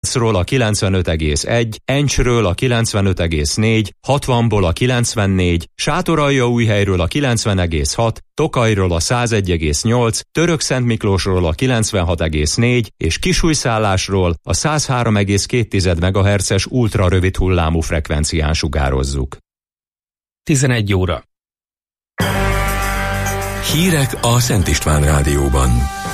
Lipcről a 95,1, Encsről a 95,4, 60-ból a 94, Sátoraljaújhelyről a 90,6, Tokajról a 101,8, Törökszentmiklósról a 96,4 és Kisújszállásról a 103,2 MHz-es ultrarövid hullámú frekvencián sugározzuk. 11 óra. Hírek a Szent István Rádióban.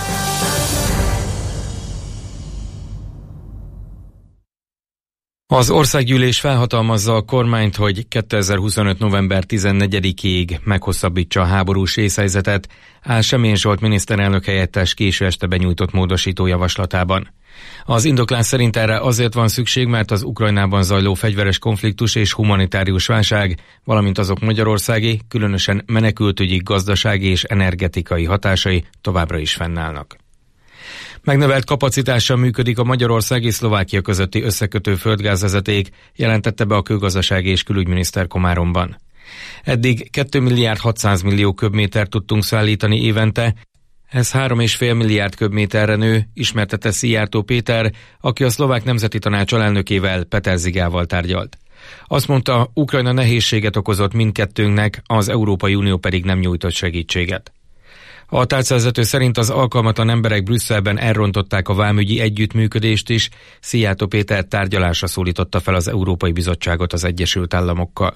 Az országgyűlés felhatalmazza a kormányt, hogy 2025. november 14-ig meghosszabbítsa a háborús vészhelyzetet, áll Semjén Zsolt miniszterelnök helyettes késő este benyújtott módosító javaslatában. Az indoklás szerint erre azért van szükség, mert az Ukrajnában zajló fegyveres konfliktus és humanitárius válság, valamint azok magyarországi, különösen menekültügyi, gazdasági és energetikai hatásai továbbra is fennállnak. Megnövelt kapacitással működik a Magyarország és Szlovákia közötti összekötő földgázvezeték, jelentette be a Külgazdasági és Külügyminiszter Komáromban. Eddig 2 milliárd 600 millió köbmétert tudtunk szállítani évente, ez 3,5 milliárd köbméterre nő, ismertette Szijjártó Péter, aki a Szlovák Nemzeti Tanács alelnökével, Peter Zigával tárgyalt. Azt mondta, Ukrajna nehézséget okozott mindkettőnknek, az Európai Unió pedig nem nyújtott segítséget. A tárcavezető szerint az alkalmatlan emberek Brüsszelben elrontották a vámügyi együttműködést is, Szijjártó Péter tárgyalásra szólította fel az Európai Bizottságot az Egyesült Államokkal.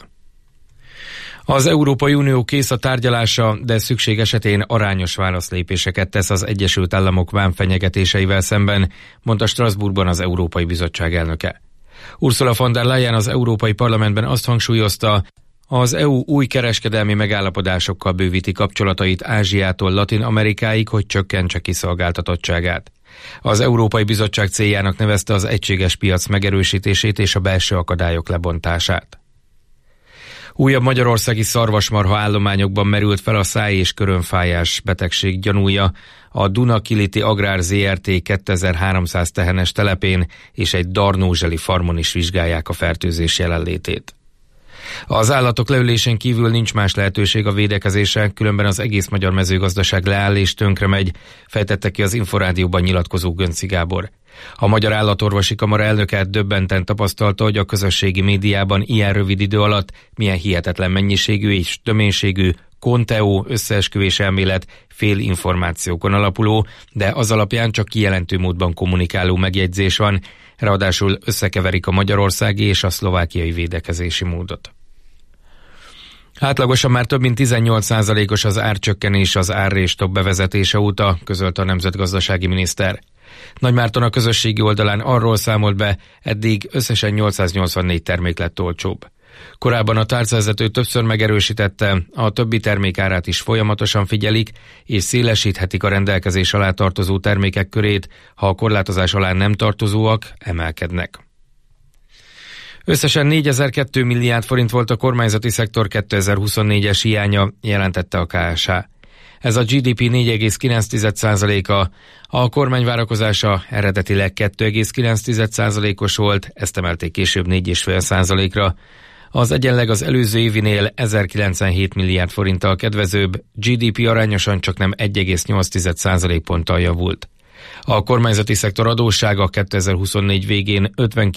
Az Európai Unió kész a tárgyalásra, de szükség esetén arányos válaszlépéseket tesz az Egyesült Államok vámfenyegetéseivel szemben, mondta Strasbourgban az Európai Bizottság elnöke. Ursula von der Leyen az Európai Parlamentben azt hangsúlyozta, az EU új kereskedelmi megállapodásokkal bővíti kapcsolatait Ázsiától Latin-Amerikáig, hogy csökkentse kiszolgáltatottságát. Az Európai Bizottság céljának nevezte az egységes piac megerősítését és a belső akadályok lebontását. Újabb magyarországi szarvasmarha állományokban merült fel a száj- és körömfájás betegség gyanúja. A Duna-Kiliti Agrár Zrt. 2300 tehenes telepén és egy darnózseli farmon is vizsgálják a fertőzés jelenlétét. Az állatok leülésén kívül nincs más lehetőség a védekezésre, különben az egész magyar mezőgazdaság leáll és tönkre megy, fejtette ki az Inforádióban nyilatkozó Gönci Gábor. A Magyar Állatorvosi Kamara elnöke döbbenten tapasztalta, hogy a közösségi médiában ilyen rövid idő alatt milyen hihetetlen mennyiségű és töménységű konteó, összeesküvés elmélet, félinformációkon alapuló, de az alapján csak kijelentő módban kommunikáló megjegyzés van, ráadásul összekeverik a magyarországi és a szlovákiai védekezési módot. Átlagosan már több mint 18%-os az árcsökkenés az árrés-stop bevezetése óta, közölte a nemzetgazdasági miniszter. Nagymárton a közösségi oldalán arról számolt be, eddig összesen 884 termék lett olcsóbb. Korábban a tárcavezető többször megerősítette, a többi termék árát is folyamatosan figyelik, és szélesíthetik a rendelkezés alá tartozó termékek körét, ha a korlátozás alá nem tartozóak, emelkednek. Összesen 4002 milliárd forint volt a kormányzati szektor 2024-es hiánya, jelentette a KSH. Ez a GDP 4,9%-a, a kormány várakozása eredetileg 2,9%-os volt, ezt emelték később 4,5%-ra. Az egyenleg az előző évinél 1097 milliárd forinttal kedvezőbb, GDP arányosan csak nem 1,8% ponttal javult. A kormányzati szektor adóssága 2024 végén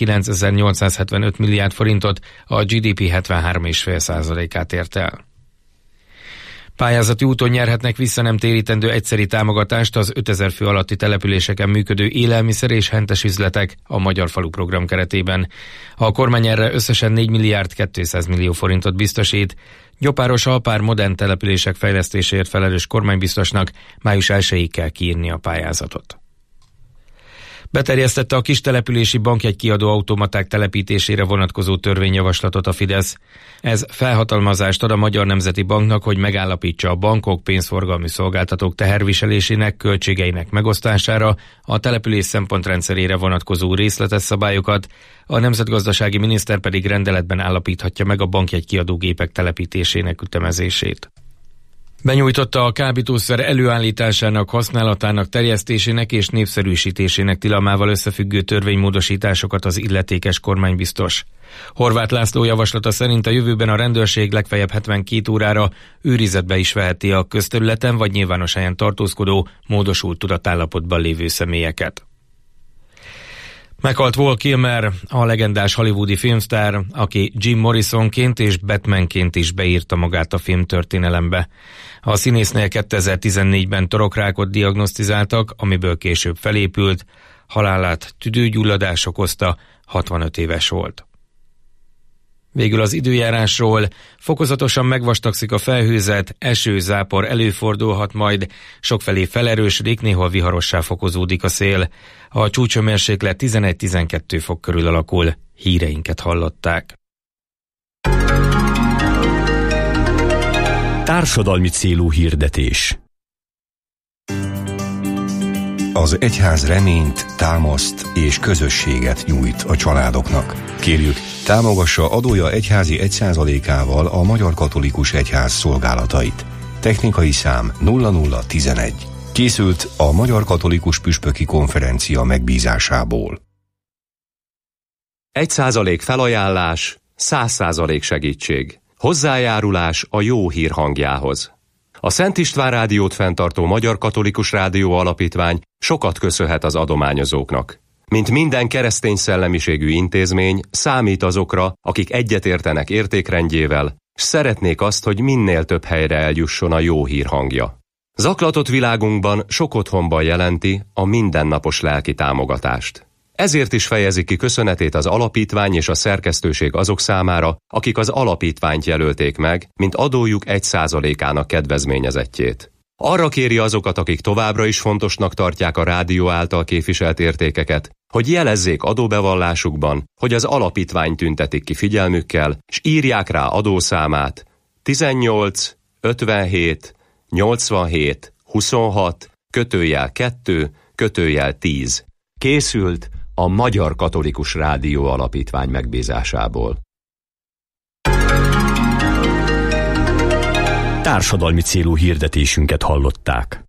59.875 milliárd forintot, a GDP 73,5%-át ért el. Pályázati úton nyerhetnek vissza nem térítendő egyszeri támogatást az 5000 fő alatti településeken működő élelmiszer és hentes üzletek a Magyar Falu program keretében. A kormány erre összesen 4 milliárd 200 millió forintot biztosít. Gyopáros Alpár modern települések fejlesztéséért felelős kormánybiztosnak május 1-ig kell kiírni a pályázatot. Beterjesztette a kistelepülési bankjegykiadó automaták telepítésére vonatkozó törvényjavaslatot a Fidesz. Ez felhatalmazást ad a Magyar Nemzeti Banknak, hogy megállapítsa a bankok, pénzforgalmi szolgáltatók teherviselésének, költségeinek megosztására, a település szempontrendszerére vonatkozó részletes szabályokat, a nemzetgazdasági miniszter pedig rendeletben állapíthatja meg a bankjegykiadó gépek telepítésének ütemezését. Benyújtotta a kábítószer előállításának, használatának, terjesztésének és népszerűsítésének tilalmával összefüggő törvénymódosításokat az illetékes kormánybiztos. Horváth László javaslata szerint a jövőben a rendőrség legfeljebb 72 órára őrizetbe is veheti a közterületen vagy nyilvános helyen tartózkodó, módosult tudatállapotban lévő személyeket. Meghalt Val Kilmer, a legendás hollywoodi filmsztár, aki Jim Morrisonként és Batmanként is beírta magát a filmtörténelembe. A színésznél 2014-ben torokrákot diagnosztizáltak, amiből később felépült, halálát tüdőgyulladás okozta, 65 éves volt. Végül az időjárásról: fokozatosan megvastagszik a felhőzet, eső, zápor előfordulhat majd, sokfelé felerősödik, néhol viharossá fokozódik a szél. A csúcshőmérséklet 11-12 fok körül alakul. Híreinket hallották. Társadalmi célú hirdetés. Az egyház reményt, támaszt és közösséget nyújt a családoknak. Kérjük, támogassa adója egyházi 1%-ával a Magyar Katolikus Egyház szolgálatait. Technikai szám 0011. Készült a Magyar Katolikus Püspöki Konferencia megbízásából. 1% felajánlás, 100% segítség. Hozzájárulás a jó hír hangjához. A Szent István Rádiót fenntartó Magyar Katolikus Rádió Alapítvány sokat köszönhet az adományozóknak. Mint minden keresztény szellemiségű intézmény, számít azokra, akik egyetértenek értékrendjével, s szeretnék azt, hogy minél több helyre eljusson a jó hír hangja. Zaklatott világunkban sok otthonban jelenti a mindennapos lelki támogatást. Ezért is fejezi ki köszönetét az alapítvány és a szerkesztőség azok számára, akik az alapítványt jelölték meg, mint adójuk 1%-ának kedvezményezettjét. Arra kéri azokat, akik továbbra is fontosnak tartják a rádió által képviselt értékeket, hogy jelezzék adóbevallásukban, hogy az alapítvány tüntetik ki figyelmükkel, s írják rá adószámát 18 57 87 26 /2 /10. Készült a Magyar Katolikus Rádió Alapítvány megbízásából. Társadalmi célú hirdetésünket hallották.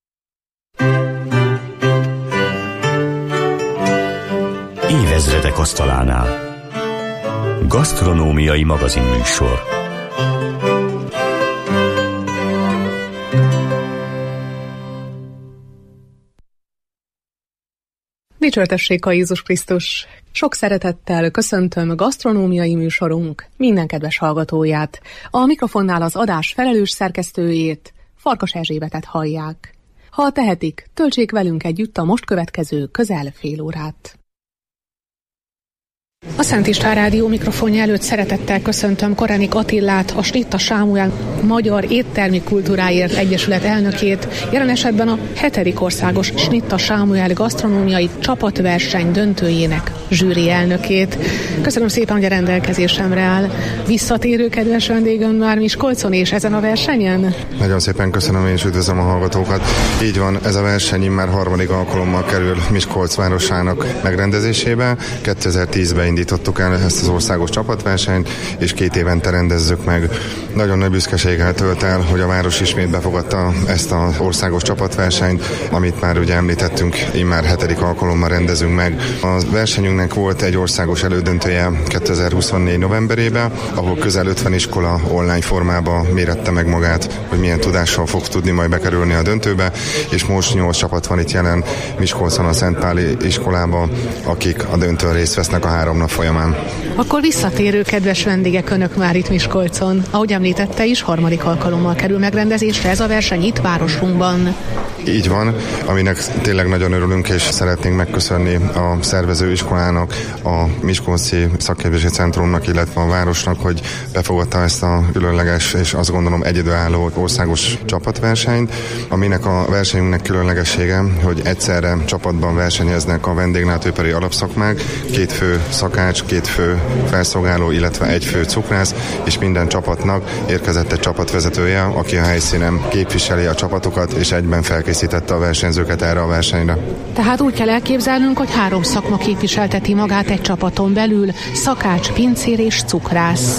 Évezredek asztalánál. Gasztronómiai magazinműsor. Dicsőtessék a Jézus Krisztus! Sok szeretettel köszöntöm gasztronómiai műsorunk minden kedves hallgatóját. A mikrofonnál az adás felelős szerkesztőjét, Farkas Erzsébetet hallják. Ha tehetik, töltsék velünk együtt a most következő közel fél órát. A Szent István Rádió mikrofonja előtt szeretettel köszöntöm Korenik Attillát, a Snitta Sámuel Magyar Éttermi Kultúráért Egyesület elnökét, jelen esetben a 7. országos Snitta Sámuel gasztronómiai csapatverseny döntőjének zsűri elnökét. Köszönöm szépen, hogy a rendelkezésemre áll. Visszatérő kedves vendégem már Miskolcon és ezen a versenyen? Nagyon szépen köszönöm, én is üdvözlöm a hallgatókat. Így van, ez a verseny immár harmadik alkalommal kerül Miskolc városának megrendezésébe. 2010-ben indítottuk el ezt az országos csapatversenyt, és 2 évente rendezzük meg. Nagyon nagy büszkeséggel tölt el, hogy a város ismét befogadta ezt az országos csapatversenyt, amit már ugye említettünk, immár 7. alkalommal rendezünk meg. A versenyünknek volt egy országos elődöntője 2024 novemberében, ahol közel 50 iskola online formában mérette meg magát, hogy milyen tudással fog tudni majd bekerülni a döntőbe, és most 8 csapat van itt jelen Miskolcon a Szentpáli iskolában, akik a döntőn részt vesznek a 3 nap folyamán. Akkor visszatérő kedves vendégek önök már itt Miskolcon. Ahogy említette is, harmadik alkalommal kerül megrendezésre ez a verseny itt városunkban. Így van, aminek tényleg nagyon örülünk, és szeretnénk megköszönni a szervező iskolának, a Miskolci Szakképzési Centrumnak, illetve a városnak, hogy befogadta ezt a különleges és azt gondolom egyedülálló országos csapatversenyt, aminek a versenyünknek különlegessége, hogy egyszerre csapatban versenyeznek a vendéglátóipari alapszakmák, 2 fő szakács, 2 fő felszolgáló, illetve 1 fő cukrász, és minden csapatnak érkezett egy csapatvezetője, aki a helyszínen képviseli a csapatokat, és egyben felkészítette a versenyzőket erre a versenyre. Tehát úgy kell elképzelnünk, hogy 3 szakma képviselteti magát egy csapaton belül, szakács, pincér és cukrász.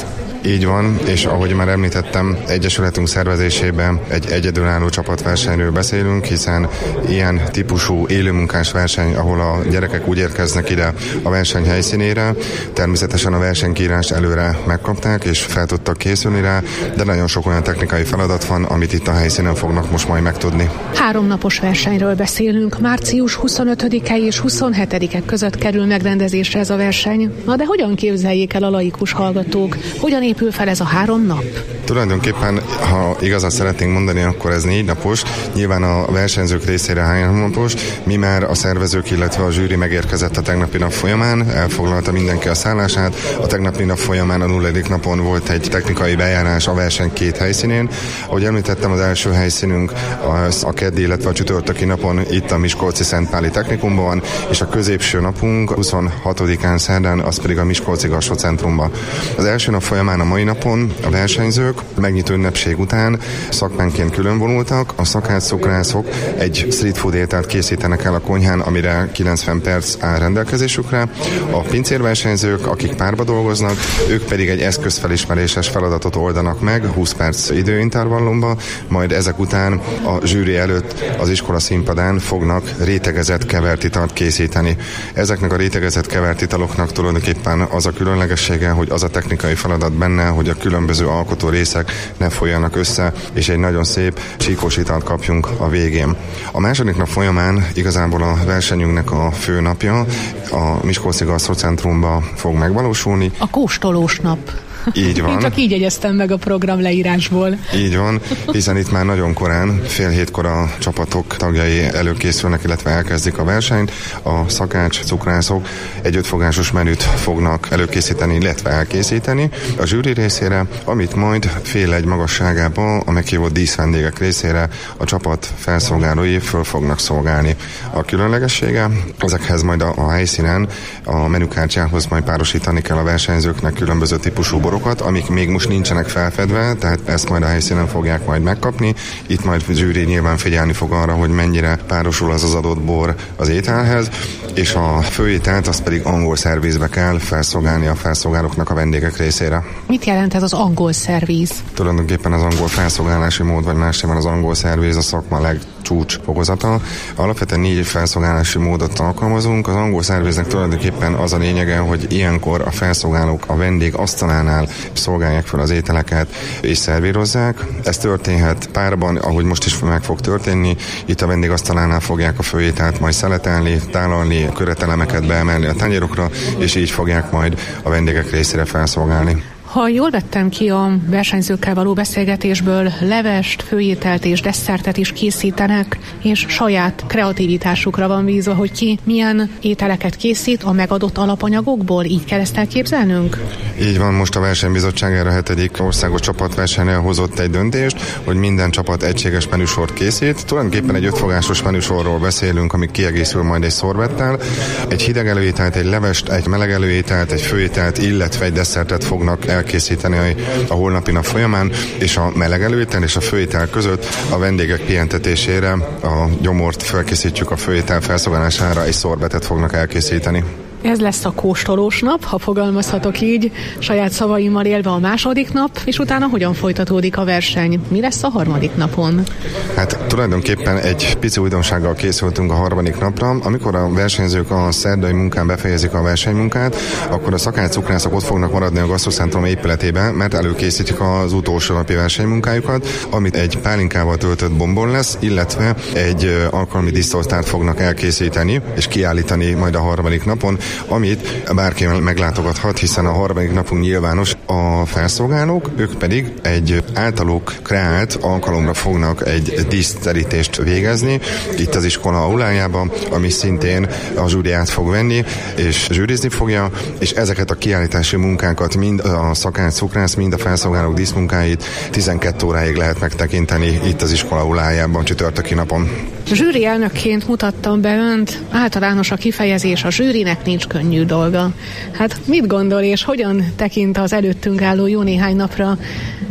Így van, és ahogy már említettem, egyesületünk szervezésében egy egyedülálló csapatversenyről beszélünk, hiszen ilyen típusú élőmunkás verseny, ahol a gyerekek úgy érkeznek ide a verseny helyszínére, természetesen a versenykírást előre megkapták, és fel tudtak készülni rá, de nagyon sok olyan technikai feladat van, amit itt a helyszínen fognak most majd megtudni. 3 napos versenyről beszélünk. Március 25-e és 27-e között kerül megrendezésre ez a verseny. Na de hogyan képzeljék el a laikus hallgatók? Hogyan épül fel ez a 3 nap? Tulajdonképpen, ha igazat szeretnénk mondani, akkor ez 4 napos. Nyilván a versenyzők részére 3 napos. Mi már a szervezők, illetve a zsűri megérkezett a tegnapi nap folyamán, elfoglalta mindenki a szállását. A tegnapi nap folyamán a 0. napon volt egy technikai bejárás a verseny 2 helyszínén. Ahogy említettem, az első helyszínünk a keddi, illetve a csütörtöki napon itt a Miskolci Szentpáli Technikumban van, és a középső napunk 26-án szerdán, az pedig a Miskolci Gassó Centrumban. Az első nap folyamán a mai napon a versenyzők megnyitó ünnepség után szakmánként különvonultak, a szakácscukrászok egy street food ételt készítenek el a konyhán, amire 90 perc áll rendelkezésükre. A pincérversenyzők, akik párba dolgoznak, ők pedig egy eszközfelismeréses feladatot oldanak meg 20 perc időintervallumban, majd ezek után a zsűri előtt az iskola színpadán fognak rétegezett kevert italt készíteni. Ezeknek a rétegezett kevert italoknak tulajdonképpen az a különlegessége, hogy az a technikai feladat benne, hogy a különböző alkotó részek ne folyjanak össze, és egy nagyon szép csíkos italt kapjunk a végén. A második nap folyamán igazából a versenyünknek a fő napja a Miskolci Gasszo Centrumban fog megvalósulni. A kóstolós nap. Így van. Én csak így jegyeztem meg a program leírásból. Így van, hiszen itt már nagyon korán, fél 7-kor a csapatok tagjai előkészülnek, illetve elkezdik a versenyt. A szakács, cukrászok egy 5 fogásos menüt fognak előkészíteni, illetve elkészíteni a zsűri részére, amit majd fél 1 magasságában a meghívott díszvendégek részére a csapat felszolgálói föl fognak szolgálni. A különlegessége, ezekhez majd a helyszínen a menükártyához majd párosítani kell a versenyzőknek különböző típusú borokat, amik még most nincsenek felfedve, tehát ezt majd a helyszínen fogják majd megkapni. Itt majd a zsűri nyilván figyelni fog arra, hogy mennyire párosul az adott bor az ételhez, és a főételt azt pedig angol szervízbe kell felszolgálni a felszolgálóknak a vendégek részére. Mit jelent ez az angol szervíz? Tulajdonképpen az angol felszolgálási mód, vagy más néven az angol szervíz a szakma legcsúcs fokozata. Alapvetően 4 felszolgálási módot alkalmazunk. Az angol szervíznek tulajdonképpen az a lényege, hogy ilyenkor a felszolgálók a vendég asztalánál szolgálják fel az ételeket és szervírozzák. Ez történhet párban, ahogy most is meg fog történni. Itt a vendégasztalánál fogják a főételt majd szeletelni, tálalni, köretelemeket beemelni a tányérokra, és így fogják majd a vendégek részére felszolgálni. Ha jól vettem ki a versenyzőkkel való beszélgetésből, levest, főételt és desszertet is készítenek, és saját kreativitásukra van bízva, hogy ki milyen ételeket készít a megadott alapanyagokból. Így kell ezt elképzelnünk? Így van, most a versenybizottság erre a 7. országos csapatversenynél hozott egy döntést, hogy minden csapat egységes menüsort készít. Tulajdonképpen egy 5 fogásos menüsorról beszélünk, ami kiegészül majd egy szorbettel. Egy hideg előételt, egy levest, egy meleg előételt, egy főételt, illetve egy desszertet fognak elkészíteni a holnapi nap folyamán, és a meleg előétel és a főétel között a vendégek pihentetésére a gyomort felkészítjük a főétel felszolgálására, egy szorbetet fognak elkészíteni. Ez lesz a kóstolós nap, ha fogalmazhatok így, saját szavaimmal élve a második nap, és utána hogyan folytatódik a verseny? Mi lesz a harmadik napon? Hát tulajdonképpen egy pici újdonsággal készültünk a harmadik napra. Amikor a versenyzők a szerdai munkán befejezik a versenymunkát, akkor a szakácscukrászok ott fognak maradni a Gasszo Centrum épületében, mert előkészítik az utolsó napi versenymunkájukat, amit egy pálinkával töltött bombon lesz, illetve egy alkalmi díszoltárt fognak elkészíteni és kiállítani majd a harmadik napon, amit bárki meglátogathat, hiszen a harmadik napunk nyilvános. A felszolgálók, ők pedig egy általuk kreált alkalomra fognak egy díszterítést végezni itt az iskola aulájában, ami szintén a zsűri át fog venni, és zsűrizni fogja, és ezeket a kiállítási munkákat mind a szakács cukrász, mind a felszolgálók díszmunkáit 12 óráig lehet megtekinteni itt az iskola aulájában csütörtöki napon. Zsűri elnökként mutattam be önt, általános a kifejezés, a zsűrinek nincs könnyű dolga. Hát mit gondol és hogyan tekint az előttünk álló jó néhány napra?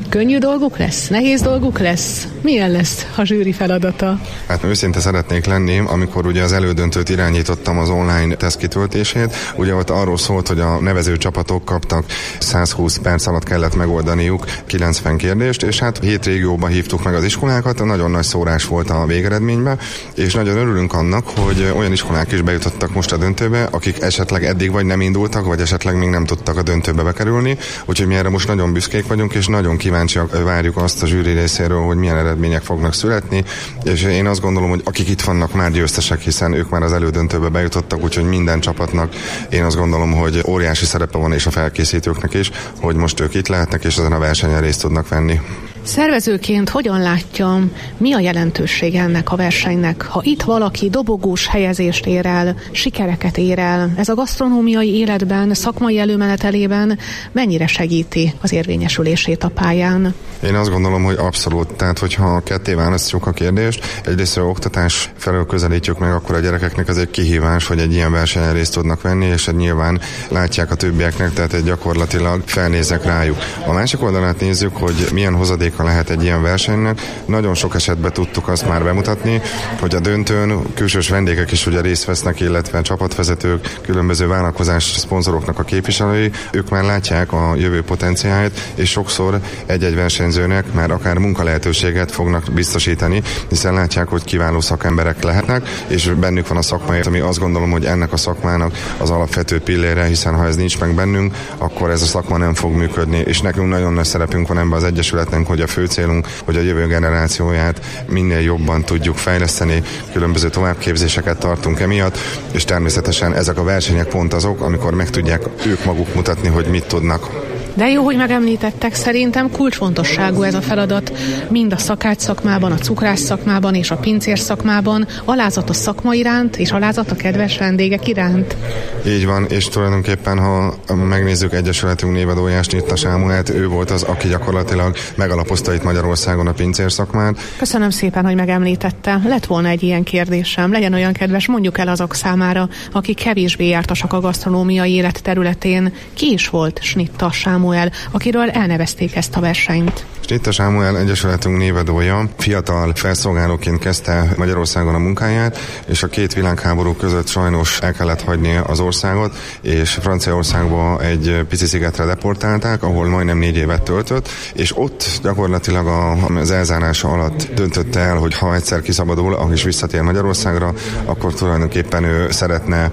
Könnyű dolguk lesz? Nehéz dolguk lesz? Milyen lesz a zsűri feladata? Hát őszinte szeretnék lenni, amikor ugye az elődöntőt irányítottam, az online teszt kitöltését, ugye ott arról szólt, hogy a nevező csapatok kaptak 120 perc alatt kellett megoldaniuk 90 kérdést, és hát 7 régióban hívtuk meg az iskolákat, nagyon nagy szórás volt a végeredményben, és nagyon örülünk annak, hogy olyan iskolák is bejutottak most a döntőbe, akik esetleg eddig vagy nem indultak, vagy esetleg még nem tudtak a döntőbe bekerülni, úgyhogy mi erre most nagyon büszkék vagyunk, és nagyon kíváncsiak várjuk azt a zsűri részéről, hogy milyen eredmények fognak születni, és én azt gondolom, hogy akik itt vannak már győztesek, hiszen ők már az elődöntőbe bejutottak, úgyhogy minden csapatnak én azt gondolom, hogy óriási szerepe van, és a felkészítőknek is, hogy most ők itt lehetnek, és ezen a versenyen részt tudnak venni. Szervezőként hogyan látja, mi a jelentősége ennek a versenynek? Ha itt valaki dobogós helyezést ér el, sikereket ér el, ez a gasztronómiai életben, szakmai előmenetelében mennyire segíti az érvényesülését a pályán? Én azt gondolom, hogy abszolút. Tehát, hogyha ketté választjuk a kérdést, egyrészt oktatás felől közelítjük meg, akkor a gyerekeknek ez egy kihívás, hogy egy ilyen versenyen részt tudnak venni, és nyilván látják a többieknek, tehát gyakorlatilag felnézek rájuk. A másik oldalát nézzük, hogy milyen hozadéka lehet egy ilyen versenynek. Nagyon sok esetben tudtuk azt már bemutatni, hogy a döntőn külsős vendégek is ugye részt vesznek, illetve csapatvezetők, különböző vállalkozás szponzoroknak a képviselői, ők már látják a jövő potenciáját, és sokszor egy-egy versenyzőnek már akár munkalehetőséget fognak biztosítani, hiszen látják, hogy kiváló szakemberek lehetnek, és bennük van a szakmai, ami azt gondolom, hogy ennek a szakmának az alapvető pillére, hiszen ha ez nincs meg bennünk, akkor ez a szakma nem fog működni, és nekünk nagyon nagy szerepünk van ebben az egyesületnek, hogy a fő célunk, hogy a jövő generációját minél jobban tudjuk fejleszteni, különböző továbbképzéseket tartunk emiatt, és természetesen ezek a versenyek pont azok, amikor meg tudják ők maguk mutatni, hogy mit tudnak. De jó, hogy megemlítettek, szerintem kulcsfontosságú ez a feladat, mind a szakács szakmában, a cukrász szakmában és a pincér szakmában, alázat a szakma iránt és alázat a kedves vendégek iránt. Így van, és tulajdonképpen, ha megnézzük egyesületünk névadóját, Snitta Sámuelt, ő volt az, aki gyakorlatilag megalapozta itt Magyarországon a pincér szakmát. Köszönöm szépen, hogy megemlítette. Lett volna egy ilyen kérdésem, legyen olyan kedves, mondjuk el azok számára, akik kevésbé jártasak a gasztronómiai élet területén. Ki is volt Snitta Sámuel, akiről elnevezték ezt a versenyt? Snitta Sámuel egyesületünk névadója, fiatal felszolgálóként kezdte Magyarországon a munkáját, és a két világháború között sajnos el kellett hagyni az országot, és Franciaországba egy pici szigetre deportálták, ahol majdnem 4 évet töltött, és ott gyakorlatilag az elzárása alatt döntötte el, hogy ha egyszer kiszabadul, és visszatér Magyarországra, akkor tulajdonképpen ő szeretne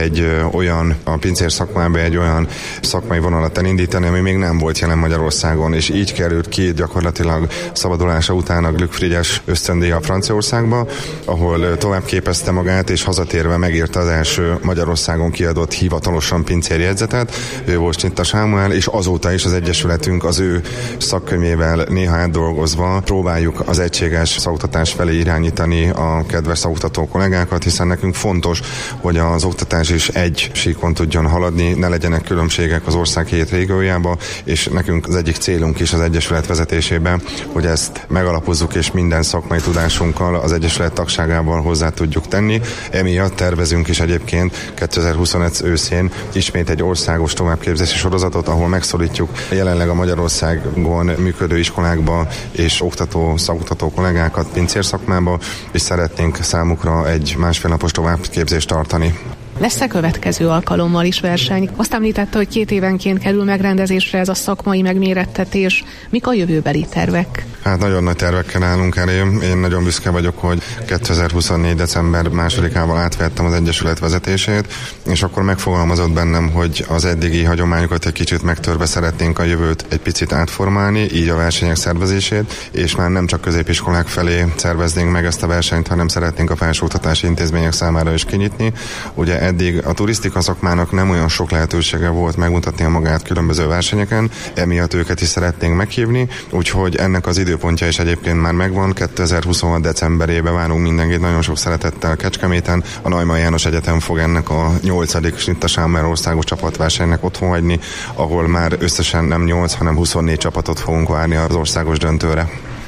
a pincér szakmába egy olyan szakmai vonalat elindítani, ami még nem volt jelen Magyarországon, és így került ki gyakorlatilag szabadulása után a Glück-Frigyes ösztöndíja Franciaországba, ahol tovább képezte magát, és hazatérve megírta az első Magyarországon kiadott hivatalosan pincérjegyzetet. Ő volt Snitta Sámuel, és azóta is az egyesületünk az ő szakkönyvével néha átdolgozva próbáljuk az egységes szakoktatás felé irányítani a kedves szakoktató kollégákat, hiszen nekünk fontos, hogy az oktatás is egy síkon tudjon haladni, ne legyenek különbségek az ország 7 régiójába, és nekünk az egyik célunk is az egyesület vezetésében, hogy ezt megalapozzuk, és minden szakmai tudásunkkal az egyesület tagságával hozzá tudjuk tenni. Emiatt tervezünk is egyébként 2025 őszén ismét egy országos továbbképzési sorozatot, ahol megszólítjuk jelenleg a Magyarországon működő iskolákba és szakoktató kollégákat pincér szakmába, és szeretnénk számukra egy 1,5 napos továbbképzést tartani. Lesz-e következő alkalommal is verseny? Azt említette, hogy 2 évenként kerül megrendezésre ez a szakmai megmérettetés. Mik a jövőbeli tervek? Hát nagyon nagy tervekkel állunk elé. Én nagyon büszke vagyok, hogy 2024. december 2-ával átvettem az egyesület vezetését, és akkor megfogalmazott bennem, hogy az eddigi hagyományokat egy kicsit megtörve szeretnénk a jövőt egy picit átformálni, így a versenyek szervezését, és már nem csak középiskolák felé szerveznénk meg ezt a versenyt, hanem szeretnénk a felsőoktatási intézmények számára is kinyitni. Ugye eddig a turisztika szakmának nem olyan sok lehetősége volt megmutatni magát különböző versenyeken, emiatt őket is szeretnénk meghívni, úgyhogy ennek az időpontja is egyébként már megvan. 2026. decemberében várunk mindenkit nagyon sok szeretettel Kecskeméten. A Neumann János Egyetem fog ennek a 8. Snitta Sámuel országos csapatversenynek otthon hagyni, ahol már összesen nem 8, hanem 24 csapatot fogunk várni az országos döntőre.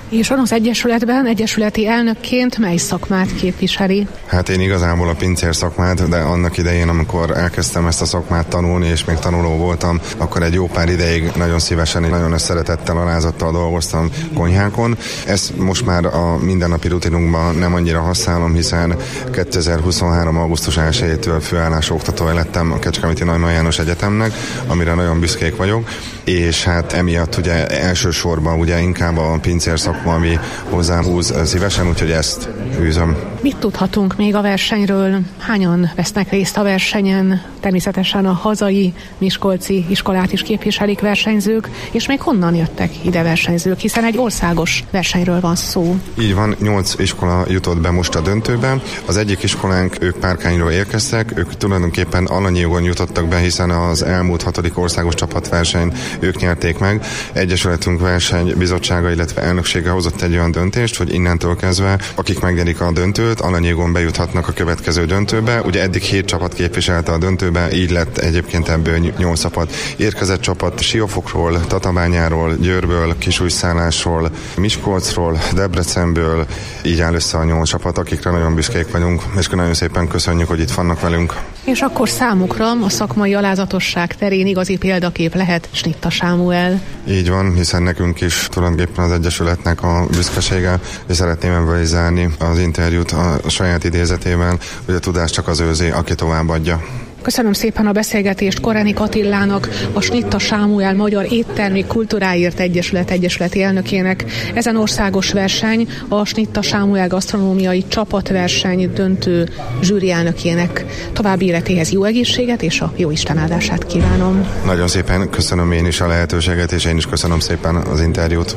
És az egyesületben egyesületi elnökként mely szakmát képviseli? Hát én igazából a pincér szakmát, de annak idején, amikor elkezdtem ezt a szakmát tanulni, és még tanuló voltam, akkor egy jó pár ideig nagyon szívesen, nagyon szeretettel, alázattal dolgoztam konyhákon. Ezt most már a mindennapi rutinunkban nem annyira használom, hiszen 2023. augusztus 1-től főállású oktatója lettem a Kecskeméti Neumann János Egyetemnek, amire nagyon büszkék vagyok, és hát emiatt ugye elsősorban ugye inkább a pincér szakma, ami hozzám húz szívesen, úgyhogy ezt űzöm. Mit tudhatunk még a versenyről? Hányan vesznek részt a versenyen? Természetesen a hazai miskolci iskolát is képviselik versenyzők, és még honnan jöttek ide versenyzők, hiszen egy országos versenyről van szó. Így van, 8 iskola jutott be most a döntőbe. Az egyik iskolánk, ők Párkányról érkeztek, ők tulajdonképpen Alanyijogon jutottak be, hiszen az elmúlt 6. országos csapatverseny ők nyerték meg. Egyesületünk versenybizottsága, illetve elnöksége hozott egy olyan döntést, hogy innentől kezdve, akik megnyerik a döntőt, Alanyijogon bejuthatnak a következő döntőbe. Ugye eddig 7 csapat képviselte a döntőbe, így lett egyébként ebből 8 csapat. Érkezett csapat Siófokról, Tatabányáról, Győrből, Kisújszállásról, Miskolcról, Debrecenből, így áll össze a 8 csapat, akikre nagyon büszkék vagyunk, és nagyon szépen köszönjük, hogy itt vannak velünk. És akkor számukra a szakmai alázatosság terén igazi példakép lehet Snitta Sámuel. Így van, hiszen nekünk is tulajdonképpen az Egyesületnek a büszkesége, és szeretném ebből is zárni az interjút a saját idézetével, hogy a tudás csak az őrzé, aki továbbadja. Köszönöm szépen a beszélgetést Koránik Attilának, a Snitta Sámuel Magyar Éttermi Kultúráért Egyesület egyesületi elnökének. Ezen országos verseny a Snitta Sámuel gasztronómiai csapatverseny döntő zsűri elnökének. További életéhez jó egészséget és a jó Isten áldását kívánom. Nagyon szépen köszönöm én is a lehetőséget, és én is köszönöm szépen az interjút.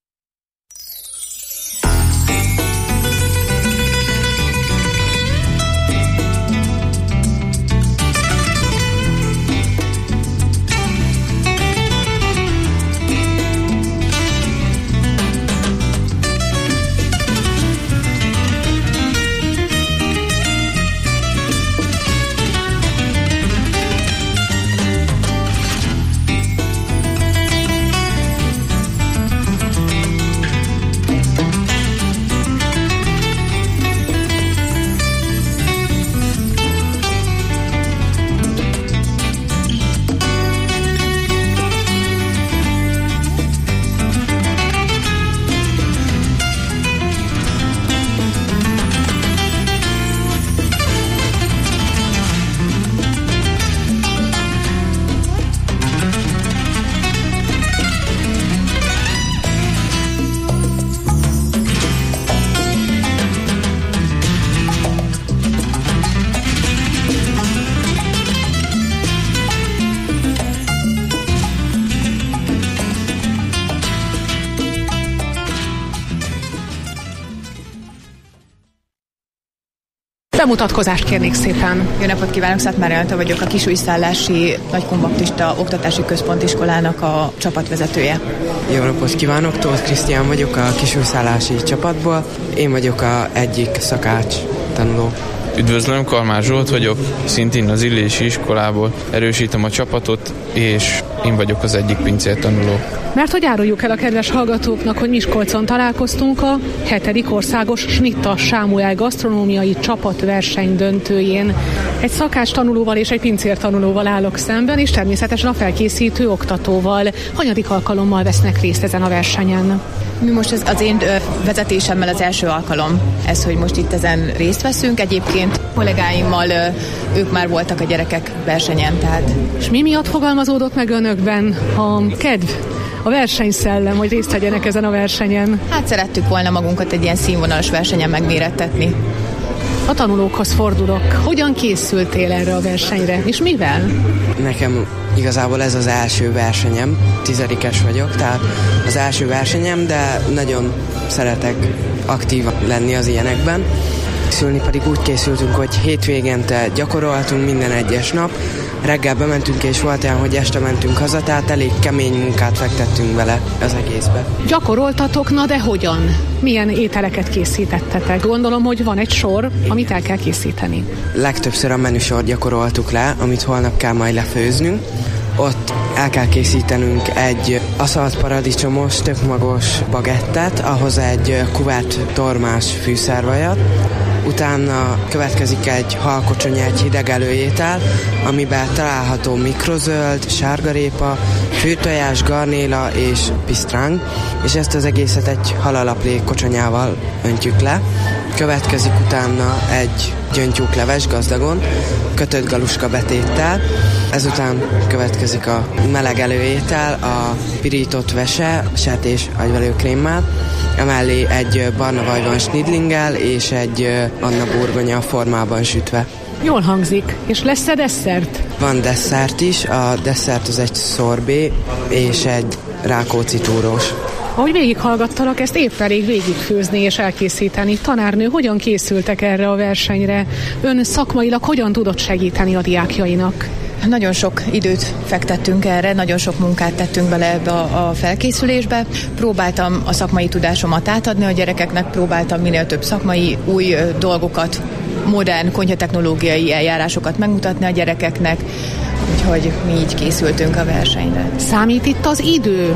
Bemutatkozást kérnék szépen. Jó napot kívánok, Szatmár Jolanta vagyok, a Kisújszállási Nagykunbaptista Oktatási Központiskolának a csapatvezetője. Jó napot kívánok, Tóth Krisztián vagyok a Kisújszállási csapatból. Én vagyok a egyik szakács tanuló. Üdvözlöm, Kalmár Zsolt vagyok, szintén az Illési iskolából erősítem a csapatot, és én vagyok az egyik pincér tanuló. Mert hogy áruljuk el a kedves hallgatóknak, hogy Miskolcon találkoztunk a 7. országos Snitta Sámuel gasztronómiai csapatverseny döntőjén. Egy szakács tanulóval és egy pincér tanulóval állok szemben, és természetesen a felkészítő oktatóval. Hanyadik alkalommal vesznek részt ezen a versenyen? Mi most az én vezetésemmel az első alkalom ez, hogy most itt ezen részt veszünk. Egyébként kollégáimmal ők már voltak a gyerekek versenyen. Tehát. És mi miatt fogalmazódott meg önökben a kedv, a versenyszellem, hogy részt vegyenek ezen a versenyen? Hát szerettük volna magunkat egy ilyen színvonalas versenyen megmérettetni. A tanulókhoz fordulok. Hogyan készültél erre a versenyre, és mivel? Nekem igazából ez az első versenyem, 10-es vagyok, tehát az első versenyem, de nagyon szeretek aktív lenni az ilyenekben. Készülni pedig úgy készültünk, hogy hétvégente gyakoroltunk minden egyes nap, reggel bementünk és volt olyan, hogy este mentünk haza, tehát elég kemény munkát fektettünk bele az egészbe. Gyakoroltatok, na de hogyan? Milyen ételeket készítettetek? Gondolom, hogy van egy sor, amit el kell készíteni. Legtöbbször a menüsort gyakoroltuk le, amit holnap kell majd lefőznünk. ott el kell készítenünk egy aszalt paradicsomos, tökmagos bagettet, ahhoz egy kuvert tormás fűszervajat, utána következik egy halkocsonya, egy hideg előétel, amiben található mikrozöld, sárgarépa, főtojás, garnéla és pisztráng, és ezt az egészet egy halalaplék kocsonyával öntjük le. Következik utána egy gyöngytyúkleves gazdagon, kötött galuska betéttel, ezután következik a meleg előétel, a pirított vese, sertés agyvelőkrémmel, emellé egy barna vajban snidlinggel és egy Anna burgonya formában sütve. Jól hangzik. És lesz-e desszert? Van desszert is, a desszert az egy szorbé és egy Rákóczi túrós. Ahogy végighallgattalak, ezt épp elég végigfőzni és elkészíteni. Tanárnő, hogyan készültek erre a versenyre? Ön szakmailag hogyan tudott segíteni a diákjainak? Nagyon sok időt fektettünk erre, nagyon sok munkát tettünk bele ebbe a felkészülésbe. Próbáltam a szakmai tudásomat átadni a gyerekeknek, próbáltam minél több szakmai új dolgokat, modern konyhatechnológiai eljárásokat megmutatni a gyerekeknek, úgyhogy mi így készültünk a versenyre. Számít itt az idő?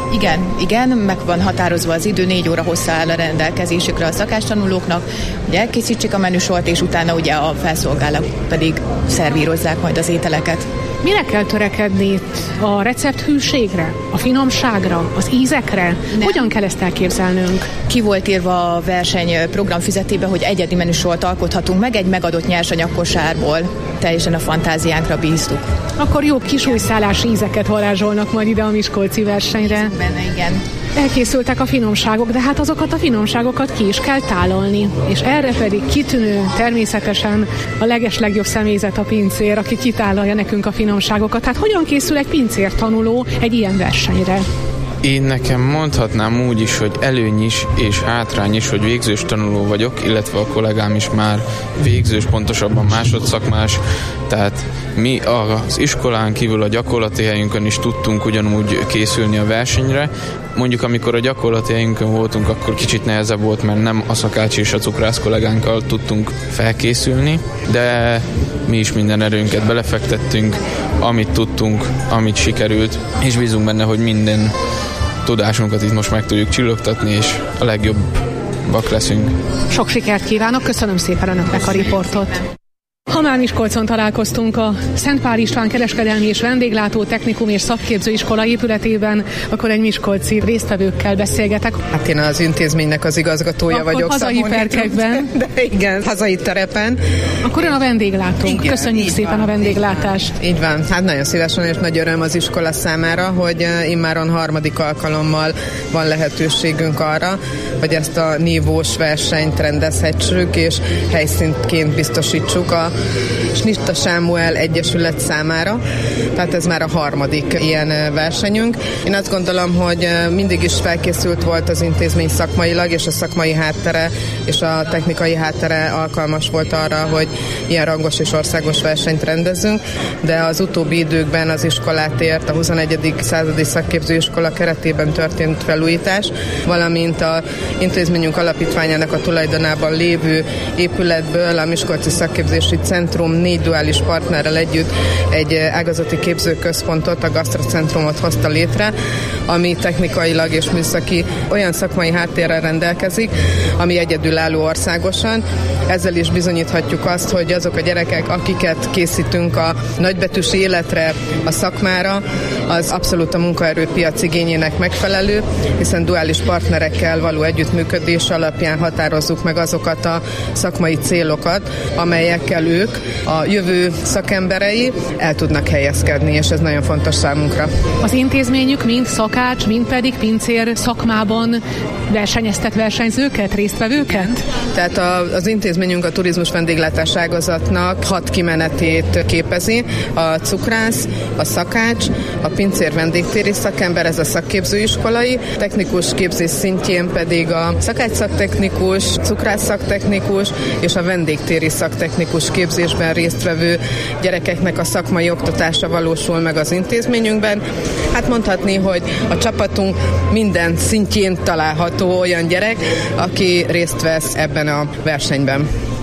Igen, meg van határozva az idő, 4 óra hossza áll a rendelkezésükre a szakástanulóknak, hogy elkészítsék a menüsort, és utána ugye a felszolgálók pedig szervírozzák majd az ételeket. Mire kell törekedni itt? A recepthűségre? A finomságra? Az ízekre? Nem. Hogyan kell ezt elképzelnünk? Ki volt írva a verseny programfüzetébe, hogy egyedi menüsort alkothatunk meg egy megadott nyersanyagkosárból. Teljesen a fantáziánkra bíztuk. Akkor jó kisújszálás ízeket varázsolnak majd ide a miskolci versenyre. Benne, igen. Elkészültek a finomságok, de hát azokat a finomságokat ki is kell tálalni. És erre pedig kitűnő, természetesen a legeslegjobb személyzet a pincér, aki kitálalja nekünk a finomságokat. Hát hogyan készül egy pincértanuló egy ilyen versenyre? Én nekem mondhatnám úgy is, hogy előny is és hátrány is, hogy végzős tanuló vagyok, illetve a kollégám is már végzős, pontosabban másodszakmás, tehát mi az iskolán kívül a gyakorlati helyünkön is tudtunk ugyanúgy készülni a versenyre. Mondjuk amikor a gyakorlati helyünkön voltunk, akkor kicsit nehezebb volt, mert nem a szakács és a cukrász kollégánkkal tudtunk felkészülni, de mi is minden erőnket belefektettünk, amit tudtunk, amit sikerült, és bízunk benne, hogy minden tudásunkat itt most meg tudjuk csillogtatni, és a legjobbak leszünk. Sok sikert kívánok, köszönöm szépen önöknek a riportot. Ha már Miskolcon találkoztunk a Szent Pál István Kereskedelmi és Vendéglátó Technikum és Szakképzőiskola épületében, akkor egy miskolci résztvevőkkel beszélgetek. Hát én az intézménynek az igazgatója akkor vagyok. Hazai perkekben. De igen, hazai terepen. Akkor ön a vendéglátónk. Igen, köszönjük szépen a vendéglátást. Így van. Hát nagyon szívesen és nagy öröm az iskola számára, hogy immáron 3. alkalommal van lehetőségünk arra, hogy ezt a nívós versenyt rendezhetsük, és helyszínként biztosítsuk a Snitta Sámuel Egyesület számára. Tehát ez már a 3. ilyen versenyünk. Én azt gondolom, hogy mindig is felkészült volt az intézmény szakmailag, és a szakmai háttere és a technikai háttere alkalmas volt arra, hogy ilyen rangos és országos versenyt rendezzünk, de az utóbbi időkben az iskolát ért a 21. századi szakképzőiskola keretében történt felújítás, valamint a intézményünk alapítványának a tulajdonában lévő épületből a Miskolci Szakképzési Centrum 4 duális partnerrel együtt egy ágazati képzőközpontot, a gasztrocentrumot hozta létre, ami technikailag és műszaki olyan szakmai háttérrel rendelkezik, ami egyedülálló országosan. Ezzel is bizonyíthatjuk azt, hogy azok a gyerekek, akiket készítünk a nagybetűs életre, a szakmára, az abszolút a munkaerőpiac igényének megfelelő, hiszen duális partnerekkel való együttműködés alapján határozzuk meg azokat a szakmai célokat, amelyekkel ők, a jövő szakemberei el tudnak helyezkedni, és ez nagyon fontos számunkra. Az intézményük mind szakács, mind pedig pincér szakmában versenyeztet versenyzőket, résztvevőket? Tehát az intézményünk a turizmus vendéglátás ágazatnak 6 kimenetét képezi. A cukrász, a szakács, a pincér vendégtéri szakember, ez a szakképzőiskolai, technikus képzés szintjén pedig a szakács szaktechnikus, cukrász szaktechnikus és a vendégtéri szaktechnikus képzésben résztvevő gyerekeknek a szakmai oktatása valósul meg az intézményünkben. Hát mondhatni, hogy a csapatunk minden szintjén található olyan gyerek, aki részt vesz ebben a versenyben.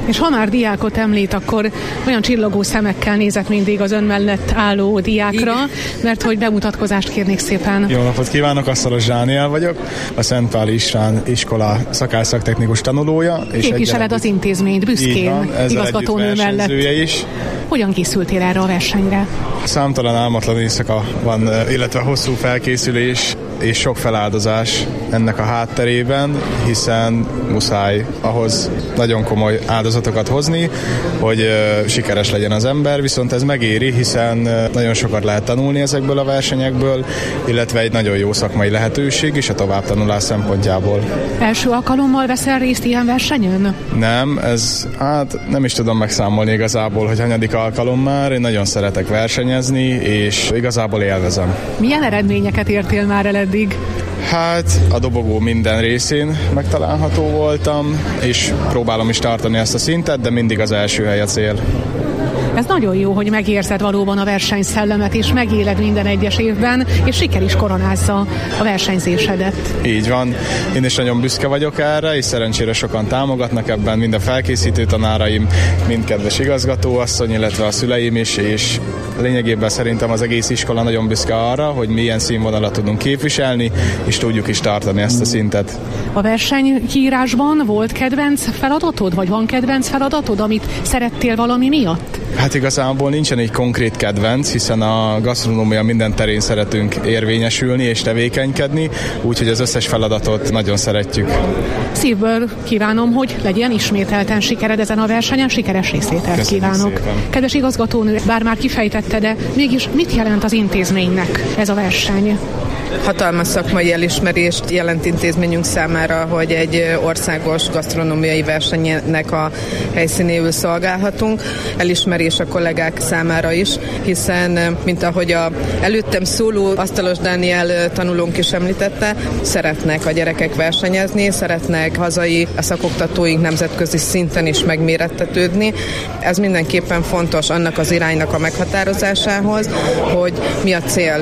És ha már diákot említ, akkor olyan csillogó szemekkel nézett mindig az ön mellett álló diákra, mert hogy bemutatkozást kérnék szépen. Jó napot kívánok, Asszalos Dániel vagyok, a Szent Pál István iskola szakásszak-technikus tanulója. Képviseled az intézményt büszkén, igazgatónő mellett. Is. Hogyan készültél erre a versenyre? Számtalan álmatlan éjszaka van, illetve hosszú felkészülés és sok feláldozás ennek a hátterében, hiszen muszáj ahhoz nagyon komoly áldozatokat hozni, hogy sikeres legyen az ember, viszont ez megéri, hiszen nagyon sokat lehet tanulni ezekből a versenyekből, illetve egy nagyon jó szakmai lehetőség is a továbbtanulás szempontjából. Első alkalommal veszel részt ilyen versenyen? Nem, nem is tudom megszámolni igazából, hogy hanyadik alkalom már. Én nagyon szeretek versenyezni, és igazából élvezem. Milyen eredményeket értél már el eddig? Hát a dobogó minden részén megtalálható voltam, és próbálom is tartani ezt a szintet, de mindig az első hely a cél. Ez nagyon jó, hogy megérzed valóban a versenyszellemet, és megéled minden egyes évben, és siker is koronázza a versenyzésedet. Így van. Én is nagyon büszke vagyok erre, és szerencsére sokan támogatnak ebben, mind a felkészítő tanáraim, mind kedves igazgatóasszony, illetve a szüleim is, és lényegében szerintem az egész iskola nagyon büszke arra, hogy milyen színvonalat tudunk képviselni, és tudjuk is tartani ezt a szintet. A versenykiírásban volt kedvenc feladatod, vagy van kedvenc feladatod, amit szerettél valami miatt? Hát igazából nincsen egy konkrét kedvenc, hiszen a gasztronómia minden terén szeretünk érvényesülni és tevékenykedni, úgyhogy az összes feladatot nagyon szeretjük. Szívből kívánom, hogy legyen ismételten sikered ezen a versenyen, sikeres részvételt kívánok. Szépen. Kedves igazgatónő, bár már kifejtette, de mégis mit jelent az intézménynek ez a verseny? Hatalmas szakmai elismerést jelent intézményünk számára, hogy egy országos gasztronómiai versenynek a helyszínéül szolgálhatunk. Elismerés a kollégák számára is, hiszen, mint ahogy a előttem szóló Asszalos Dániel tanulónk is említette, szeretnek a gyerekek versenyezni, szeretnek hazai szakoktatóink nemzetközi szinten is megmérettetődni. Ez mindenképpen fontos annak az iránynak a meghatározásához, hogy mi a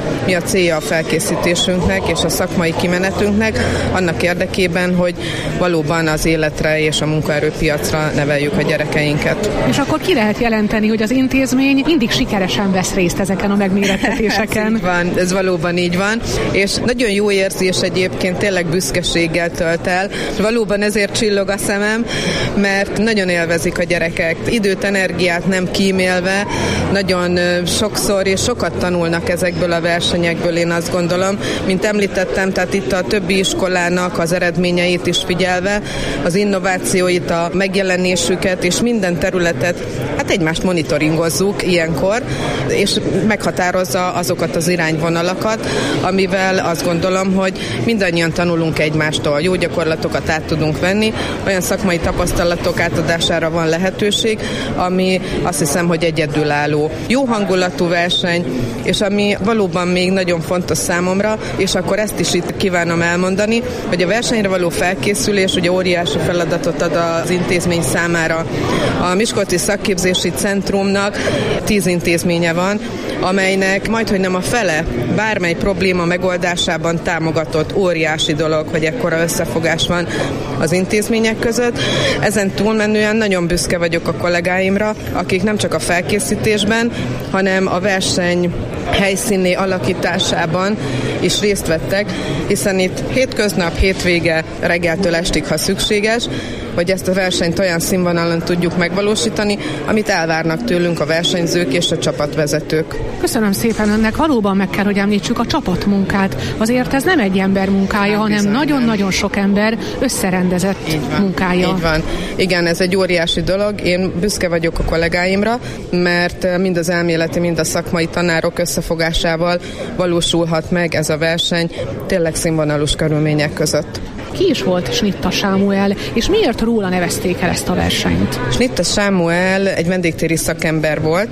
célja a felkészítésünknek és a szakmai kimenetünknek, annak érdekében, hogy valóban az életre és a munkaerőpiacra neveljük a gyerekeinket. És akkor ki lehet jelenteni, hogy az intézmény mindig sikeresen vesz részt ezeken a megmérettetéseken? Van, ez valóban így van, és nagyon jó érzés egyébként, tényleg büszkeséggel tölt el. Valóban ezért csillog a szemem, mert nagyon élvezik a gyerekek. Időt, energiát nem kímélve, nagyon sokszor és sokat tanulnak ezekből a versenyekből, én azt gondolom. Mint említettem, tehát itt a többi iskolának az eredményeit is figyelve, az innovációit, a megjelenésüket és minden területet, hát egymást monitoringozzuk ilyenkor, és meghatározza azokat az irányvonalakat, amivel azt gondolom, hogy mindannyian tanulunk egymástól, jó gyakorlatokat át tudunk venni, olyan szakmai tapasztalatok átadására van lehetőség, ami azt hiszem, hogy egyedülálló. Jó hangulatú verseny, és ami valóban még nagyon fontos számomra, és akkor ezt is itt kívánom elmondani, hogy a versenyre való felkészülés ugye óriási feladatot ad az intézmény számára. A Miskolci Szakképzési Centrumnak 10 intézménye van, amelynek majdhogy nem a fele bármely probléma megoldásában támogatott. Óriási dolog, hogy ekkora összefogás van az intézmények között. Ezen túlmenően nagyon büszke vagyok a kollégáimra, akik nem csak a felkészítésben, hanem a verseny helyszíné alakításában is részt vettek, hiszen itt hétköznap, hétvége, reggeltől estig, ha szükséges, hogy ezt a versenyt olyan színvonalon tudjuk megvalósítani, amit elvárnak tőlünk a versenyzők és a csapatvezetők. Köszönöm szépen önnek, valóban meg kell, hogy említsük a csapatmunkát. Azért ez nem egy ember munkája, hanem nagyon-nagyon sok ember összerendezett munkája. Így van. Igen, ez egy óriási dolog. Én büszke vagyok a kollégáimra, mert mind az elméleti, mind a szakmai tanárok összefogásával valósulhat meg ez a verseny tényleg színvonalús körülmények között. Ki is volt Snitta Sámuel, és miért róla nevezték el ezt a versenyt? Snitta Sámuel egy vendégtéri szakember volt,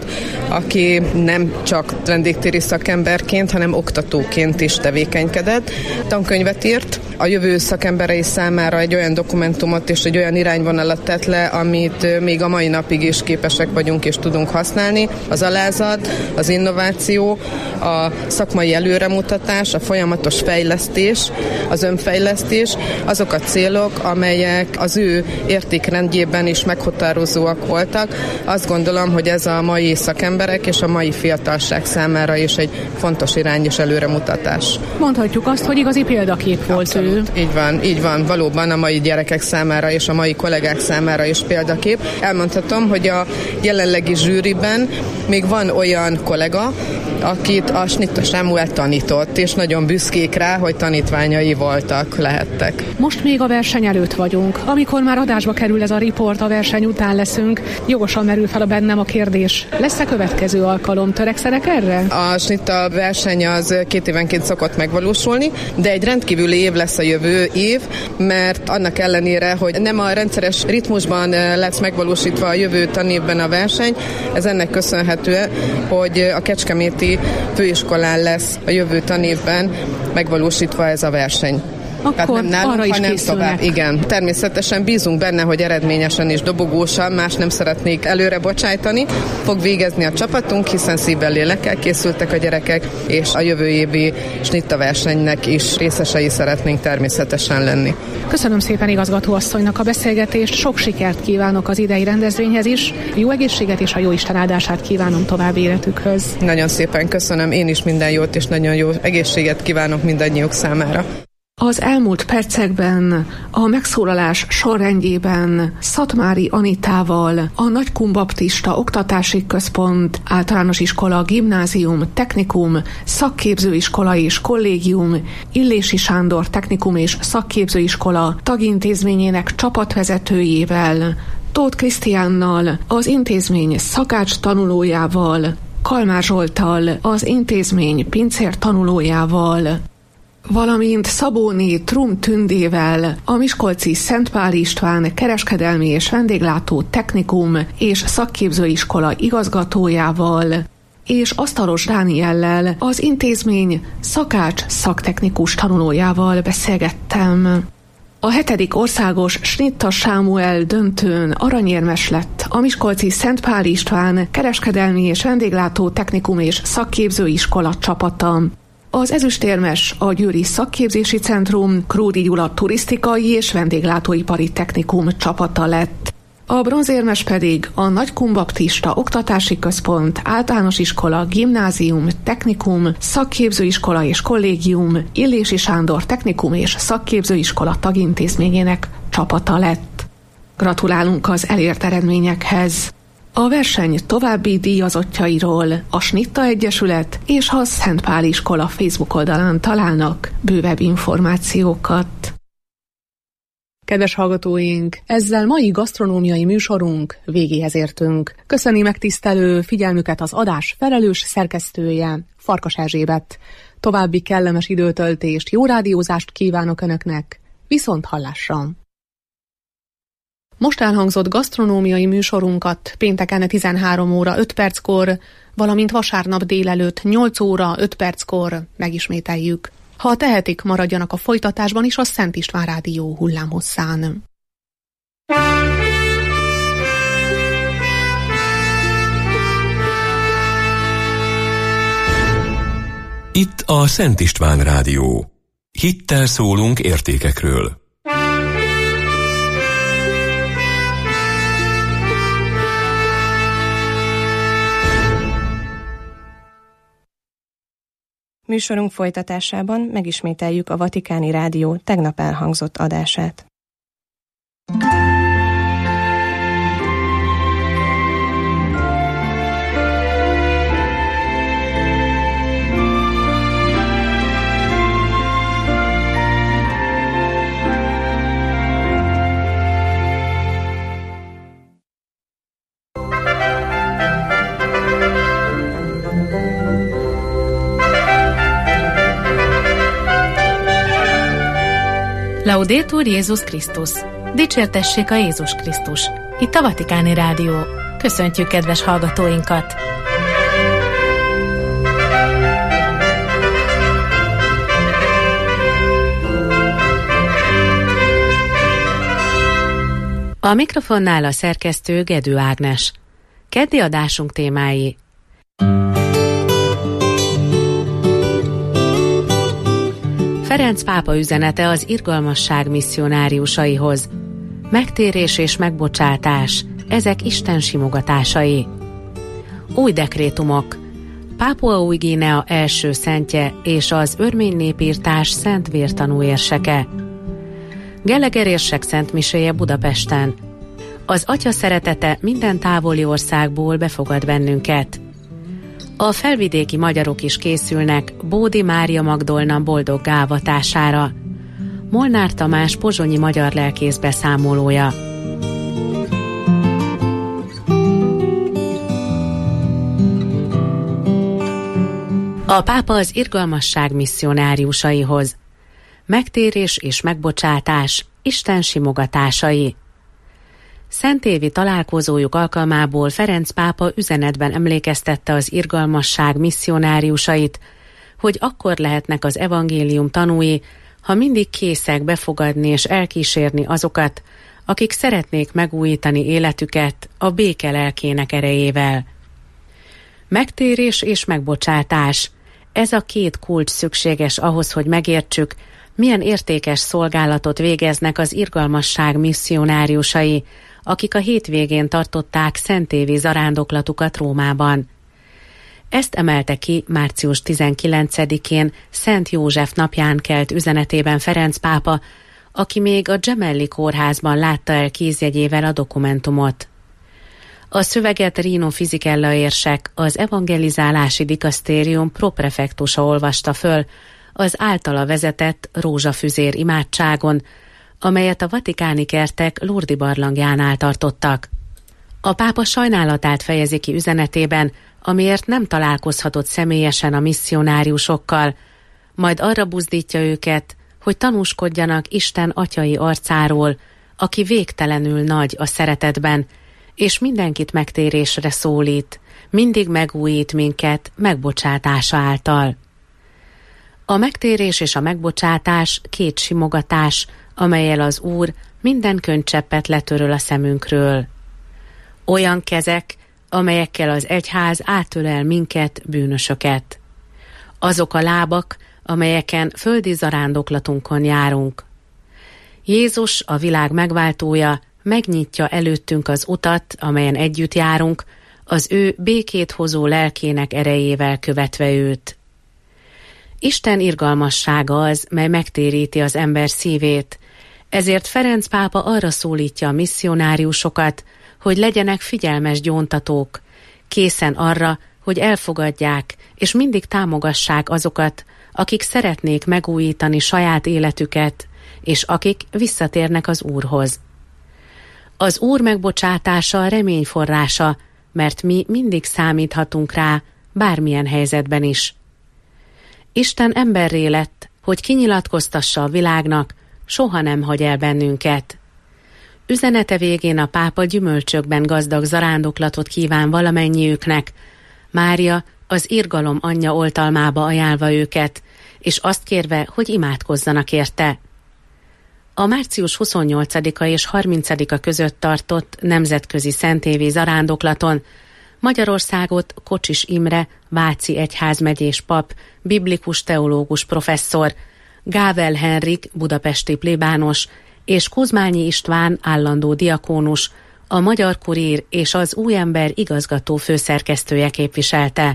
aki nem csak vendégtéri szakemberként, hanem oktatóként is tevékenykedett. Tankönyvet írt, a jövő szakemberei számára egy olyan dokumentumot és egy olyan irányvonalat tett le, amit még a mai napig is képesek vagyunk és tudunk használni. Az alázat, az innováció, a szakmai előremutatás, a folyamatos fejlesztés, az önfejlesztés, azok a célok, amelyek az ő értékrendjében is meghatározóak voltak. Azt gondolom, hogy ez a mai szakemberek és a mai fiatalság számára is egy fontos irány és előremutatás. Mondhatjuk azt, hogy igazi példakép volt. Abszolút. Ő. Így van, valóban a mai gyerekek számára és a mai kollégák számára is példakép. Elmondhatom, hogy a jelenlegi zsűriben még van olyan kollega, akit a Snitta Sámuel tanított, és nagyon büszkék rá, hogy tanítványai lehettek. Most még a verseny előtt vagyunk. Amikor már adásba kerül ez a riport, a verseny után leszünk, jogosan merül fel bennem a kérdés. Lesz-e következő alkalom? Törekszenek erre? A Snitta verseny az 2 évenként szokott megvalósulni, de egy rendkívüli év lesz a jövő év, mert annak ellenére, hogy nem a rendszeres ritmusban lesz megvalósítva a jövő tanévben a verseny, ez ennek köszönhető, hogy a Kecskeméti Főiskolán lesz a jövő tanévben megvalósítva ez a verseny. Akkor tehát nem nálunk, arra is hanem készülnek. Tovább. Igen, természetesen bízunk benne, hogy eredményesen és dobogósan, más nem szeretnék előre bocsájtani, fog végezni a csapatunk, hiszen szívvel, lélekkel készültek a gyerekek, és a jövő évi Snitta versenynek is részesei szeretnénk természetesen lenni. Köszönöm szépen igazgatóasszonynak a beszélgetést, sok sikert kívánok az idei rendezvényhez is, jó egészséget és a jóisten áldását kívánom további életükhöz. Nagyon szépen köszönöm, én is minden jót és nagyon jó egészséget kívánok mindannyiuk számára. Az elmúlt percekben a megszólalás sorrendjében Szatmári Anitával, a Nagykunbaptista Oktatási Központ, Általános Iskola, Gimnázium, Technikum, Szakképzőiskola és Kollégium, Illési Sándor Technikum és Szakképzőiskola tagintézményének csapatvezetőjével, Tóth Krisztiánnal, az intézmény szakács tanulójával, Kalmár Zsolttal, az intézmény pincér tanulójával, valamint Szabóné Trum Tündével, a miskolci Szent Pál István Kereskedelmi és Vendéglátó Technikum és Szakképzőiskola igazgatójával, és Asztalos Dániellel, az intézmény szakács szaktechnikus tanulójával beszélgettem. A 7. országos Snitta Sámuel döntőn aranyérmes lett a miskolci Szent Pál István Kereskedelmi és Vendéglátó Technikum és Szakképzőiskola csapata. Az ezüstérmes a Győri Szakképzési Centrum, Kródi Gyula Turisztikai és Vendéglátóipari Technikum csapata lett. A bronzérmes pedig a Nagykunbaptista Oktatási Központ, Általános Iskola, Gimnázium, Technikum, Szakképzőiskola és Kollégium, Illési Sándor Technikum és Szakképzőiskola tagintézményének csapata lett. Gratulálunk az elért eredményekhez! A verseny további díjazottjairól a Snitta Egyesület és a Szent Pál Iskola Facebook oldalán találnak bővebb információkat. Kedves hallgatóink, ezzel mai gasztronómiai műsorunk végéhez értünk. Köszöni megtisztelő figyelmüket az adás felelős szerkesztője, Farkas Erzsébet. További kellemes időtöltést, jó rádiózást kívánok Önöknek, viszont hallásra! Most elhangzott gasztronómiai műsorunkat pénteken 13 óra 5 perckor, valamint vasárnap délelőtt 8 óra 5 perckor megismételjük. Ha tehetik, maradjanak a folytatásban is a Szent István Rádió hullámhosszán. Itt a Szent István Rádió. Hittel szólunk értékekről. Műsorunk folytatásában megismételjük a Vatikáni Rádió tegnap elhangzott adását. Laudetur Jézus Krisztus! Dicsértessék a Jézus Krisztus! Itt a Vatikáni Rádió. Köszöntjük kedves hallgatóinkat! A mikrofonnál a szerkesztő Gedő Ágnes. Keddi adásunk témái: Ferenc pápa üzenete az irgalmasság misszionáriusaihoz. Megtérés és megbocsátás, ezek Isten simogatásai. Új dekrétumok. Pápua Új-Guinea első szentje és az örmény népírtás szent vértanú érseke. Gallagher érsek szentmiséje Budapesten. Az Atya szeretete minden távoli országból befogad bennünket. A felvidéki magyarok is készülnek Bódi Mária Magdolna boldoggá avatására. Molnár Tamás pozsonyi magyar lelkész beszámolója. A pápa az irgalmasság misszionáriusaihoz. Megtérés és megbocsátás, Isten simogatásai. Szentévi találkozójuk alkalmából Ferenc pápa üzenetben emlékeztette az irgalmasság misszionáriusait, hogy akkor lehetnek az evangélium tanúi, ha mindig készek befogadni és elkísérni azokat, akik szeretnék megújítani életüket a béke lelkének erejével. Megtérés és megbocsátás. Ez a két kulcs szükséges ahhoz, hogy megértsük, milyen értékes szolgálatot végeznek az irgalmasság misszionáriusai, akik a hétvégén tartották szentévi zarándoklatukat Rómában. Ezt emelte ki március 19-én Szent József napján kelt üzenetében Ferenc pápa, aki még a Gemelli kórházban látta el kézjegyével a dokumentumot. A szöveget Rino Fisichella érsek, az evangelizálási dikasztérium proprefektusa olvasta föl az általa vezetett rózsafüzér imádságon, amelyet a vatikáni kertek Lourdes barlangjánál tartottak. A pápa sajnálatát fejezi ki üzenetében, amiért nem találkozhatott személyesen a misszionáriusokkal, majd arra buzdítja őket, hogy tanúskodjanak Isten atyai arcáról, aki végtelenül nagy a szeretetben, és mindenkit megtérésre szólít, mindig megújít minket megbocsátása által. A megtérés és a megbocsátás két simogatás, amellyel az Úr minden könycseppet letöröl a szemünkről. Olyan kezek, amelyekkel az egyház átölel minket, bűnösöket. Azok a lábak, amelyeken földi zarándoklatunkon járunk. Jézus, a világ megváltója, megnyitja előttünk az utat, amelyen együtt járunk, az ő békét hozó lelkének erejével követve őt. Isten irgalmassága az, mely megtéríti az ember szívét, ezért Ferenc pápa arra szólítja a misszionáriusokat, hogy legyenek figyelmes gyóntatók, készen arra, hogy elfogadják és mindig támogassák azokat, akik szeretnék megújítani saját életüket, és akik visszatérnek az Úrhoz. Az Úr megbocsátása a remény forrása, mert mi mindig számíthatunk rá, bármilyen helyzetben is. Isten emberré lett, hogy kinyilatkoztassa a világnak, soha nem hagy el bennünket. Üzenete végén a pápa gyümölcsökben gazdag zarándoklatot kíván valamennyiüknek, Mária az irgalom anyja oltalmába ajánlva őket, és azt kérve, hogy imádkozzanak érte. A március 28-a és 30-a között tartott nemzetközi szentévi zarándoklaton Magyarországot Kocsis Imre, váci egyházmegyés pap, biblikus teológus professzor, Gável Henrik, budapesti plébános, és Kuzmányi István, állandó diakónus, a Magyar Kurír és az Új Ember igazgató főszerkesztője képviselte.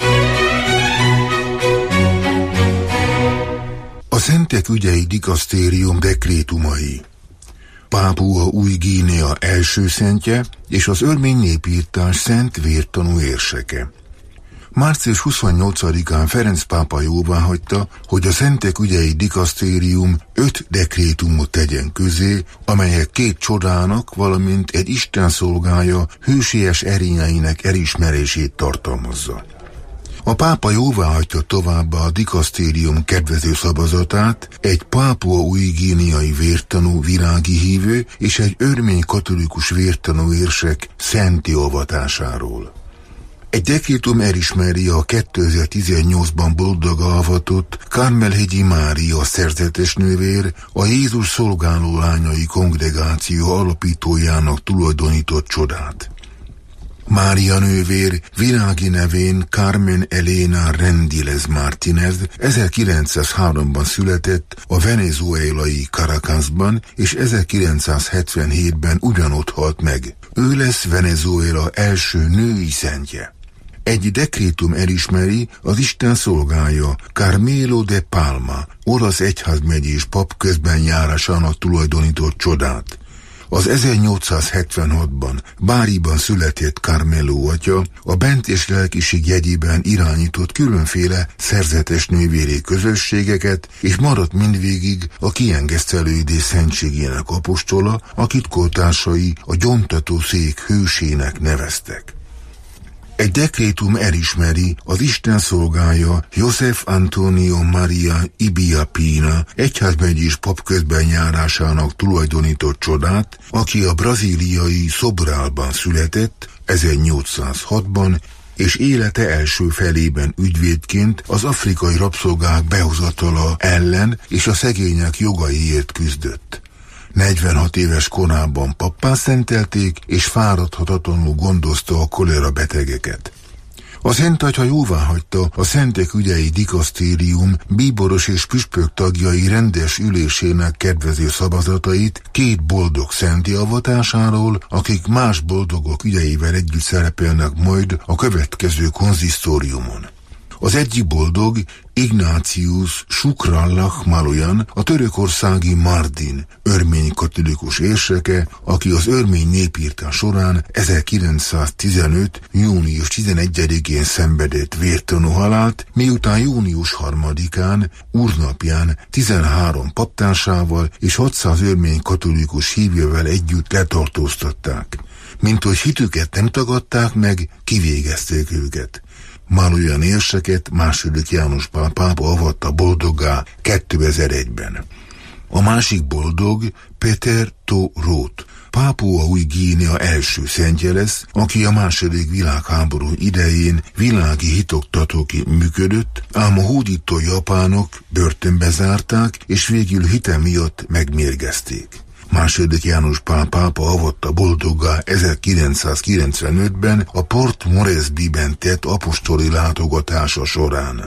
A Szentek ügyei dikasztérium dekrétumai. Pápua Új-Guinea első szentje és az örmény népírtás szent vértanú érseke. Március 28-án Ferenc pápa jóváhagyta, hogy a Szentek ügyei dikasztérium 5 dekrétumot tegyen közé, amelyek 2 csodának, valamint egy Isten szolgája hősies erényeinek elismerését tartalmazza. A pápa jóváhagyta továbbá a dikasztérium kedvező szavazatát egy Pápua új-guineai vértanú virági hívő és egy örmény katolikus vértanú érsek szenti avatásáról. Egy dekrétum elismeri a 2018-ban boldoggá avatott Kármelhegyi Mária szerzetes nővér, a Jézus szolgáló lányai kongregáció alapítójának tulajdonított csodát. Mária nővér világi nevén Carmen Elena Rendílez Martínez 1903-ban született a venezuelai Caracasban, és 1977-ben ugyanott halt meg. Ő lesz Venezuela első női szentje. Egy dekrétum elismeri az Isten szolgája Carmelo de Palma, olasz egyházmegyés pap közbenjárásának tulajdonított csodát. Az 1876-ban Báriban született Carmelo atya a bent és lelkiség jegyében irányított különféle szerzetes nővéri közösségeket, és maradt mindvégig a kiengesztelődés szentségének apostola, akit kortársai a gyomtató szék hősének neveztek. Egy dekrétum elismeri az Isten szolgája Josef Antonio Maria Ibia Pina egyházmegyés pap közbenjárásának tulajdonított csodát, aki a brazíliai Sobralban született 1806-ban, és élete első felében ügyvédként az afrikai rabszolgák behozatala ellen és a szegények jogaiért küzdött. 46 éves korában pappá szentelték, és fáradhatatlanul gondozta a kolera betegeket. A Szent Atya jóváhagyta a Szentek ügyei dikasztérium bíboros és püspök tagjai rendes ülésének kedvező szavazatait két boldog szenti avatásáról, akik más boldogok ügyeivel együtt szerepelnek majd a következő konzisztóriumon. Az egyik boldog Ignácius Sukrallah Malujan, a törökországi Mardin örmény katolikus érseke, aki az örmény népírtás során 1915. június 11-én szenvedett vértanú halált, miután június 3-án, úrnapján 13 paptársával és 600 örmény katolikus hívővel együtt letartóztatták. Minthogy hitüket nem tagadták meg, kivégezték őket. Malujan érseket II. János Pál pápa avatta boldoggá 2001-ben. A másik boldog Peter to Roth, Pápua Új-Guinea első szentje lesz, aki a II. Világháború idején világi hitoktatóként működött, ám a hódító japánok börtönbe zárták, és végül hite miatt megmérgezték. II. János Pál pápa avatta boldoggá 1995-ben a Port Moresby-ben tett apostoli látogatása során.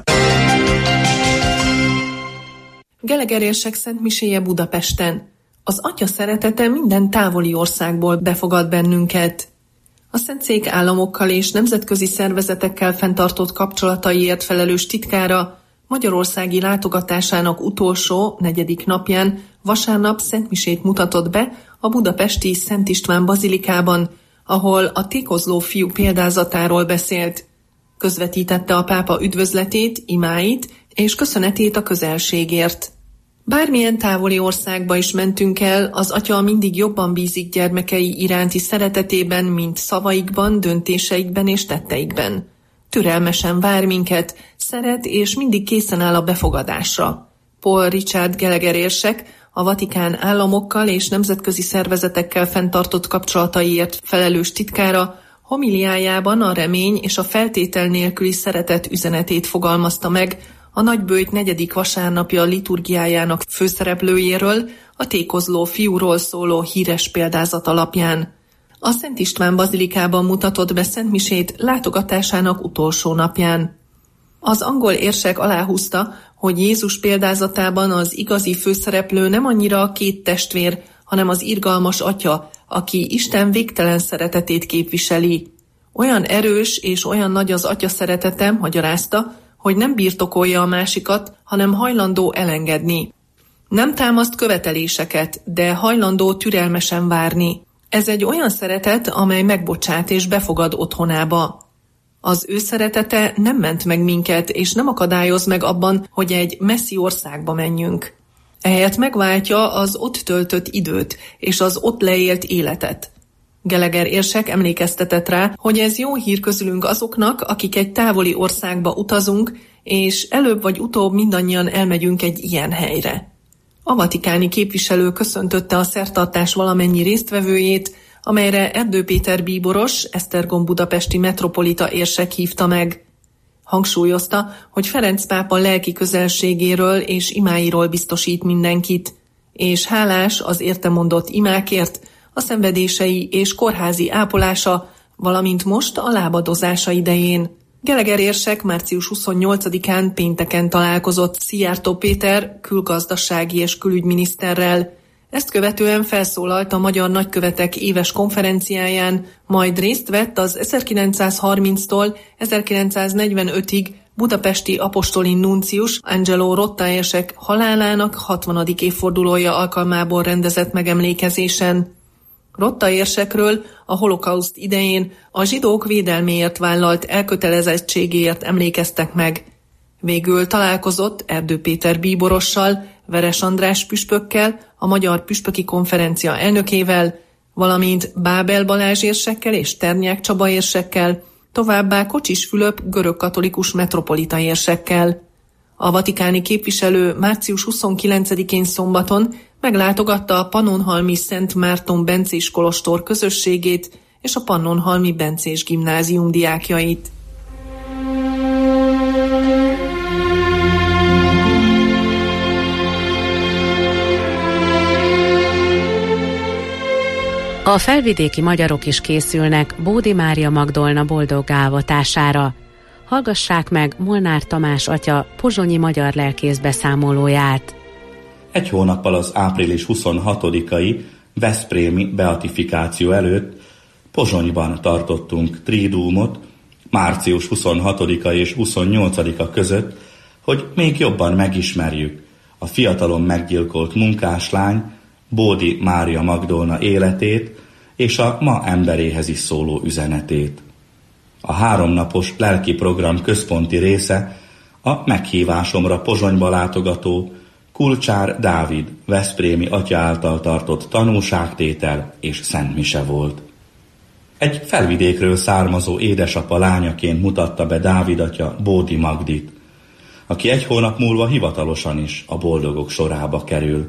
Geleger érsek szentmiséje Budapesten. Az Atya szeretete minden távoli országból befogad bennünket. A Szentszék államokkal és nemzetközi szervezetekkel fenntartott kapcsolataiért felelős titkára magyarországi látogatásának utolsó, 4. napján vasárnap szentmisét mutatott be a budapesti Szent István bazilikában, ahol a tékozló fiú példázatáról beszélt. Közvetítette a pápa üdvözletét, imáit és köszönetét a közelségért. Bármilyen távoli országba is mentünk el, az Atya mindig jobban bízik gyermekei iránti szeretetében, mint szavaikban, döntéseikben és tetteikben. Türelmesen vár minket, szeret és mindig készen áll a befogadásra. Paul Richard Geleger érsek, a Vatikán államokkal és nemzetközi szervezetekkel fenntartott kapcsolataiért felelős titkára homiliájában a remény és a feltétel nélküli szeretet üzenetét fogalmazta meg a Nagyböjt 4. vasárnapja liturgiájának főszereplőjéről, a tékozló fiúról szóló híres példázat alapján. A Szent István bazilikában mutatott be szentmisét látogatásának utolsó napján. Az angol érsek aláhúzta, hogy Jézus példázatában az igazi főszereplő nem annyira a két testvér, hanem az irgalmas Atya, aki Isten végtelen szeretetét képviseli. Olyan erős és olyan nagy az Atya szeretete, magyarázta, hogy nem birtokolja a másikat, hanem hajlandó elengedni. Nem támaszt követeléseket, de hajlandó türelmesen várni. Ez egy olyan szeretet, amely megbocsát és befogad otthonába. Az ő szeretete nem ment meg minket, és nem akadályoz meg abban, hogy egy messzi országba menjünk. Ehelyett megváltja az ott töltött időt, és az ott leélt életet. Geleger érsek emlékeztetett rá, hogy ez jó hír közülünk azoknak, akik egy távoli országba utazunk, és előbb vagy utóbb mindannyian elmegyünk egy ilyen helyre. A vatikáni képviselő köszöntötte a szertartás valamennyi résztvevőjét, amelyre Erdő Péter bíboros, Esztergom budapesti metropolita érsek hívta meg. Hangsúlyozta, hogy Ferenc pápa lelki közelségéről és imáiról biztosít mindenkit, és hálás az érte mondott imákért, a szenvedései és kórházi ápolása, valamint most a lábadozása idején. Geleger érsek március 28-án pénteken találkozott Szijjártó Péter külgazdasági és külügyminiszterrel. Ezt követően felszólalt a magyar nagykövetek éves konferenciáján, majd részt vett az 1930-tól 1945-ig budapesti apostoli nuncius Angelo Rotta érsek halálának 60. évfordulója alkalmából rendezett megemlékezésen. Rotta érsekről a holokauszt idején a zsidók védelméért vállalt elkötelezettségéért emlékeztek meg. Végül találkozott Erdő Péter bíborossal, Veres András püspökkel, a Magyar Püspöki Konferencia elnökével, valamint Bábel Balázs érsekkel és Ternyák Csaba érsekkel, továbbá Kocsis Fülöp görögkatolikus metropolita érsekkel. A vatikáni képviselő március 29-én szombaton meglátogatta a Pannonhalmi Szent Márton bencés kolostor közösségét és a Pannonhalmi bencés gimnázium diákjait. A felvidéki magyarok is készülnek Bódi Mária Magdolna boldoggá avatására. Hallgassák meg Molnár Tamás atya pozsonyi magyar lelkész beszámolóját. Egy hónappal az április 26-ai veszprémi beatifikáció előtt Pozsonyban tartottunk triduumot március 26-a és 28-a között, hogy még jobban megismerjük a fiatalon meggyilkolt munkáslány Bódi Mária Magdolna életét és a ma emberéhez is szóló üzenetét. A 3 napos lelki program központi része a meghívásomra Pozsonyba látogató Kulcsár Dávid veszprémi atya által tartott tanúságtétel és szentmise volt. Egy felvidékről származó édesapa lányaként mutatta be Dávid atya Bódi Magdit, aki 1 hónap múlva hivatalosan is a boldogok sorába kerül.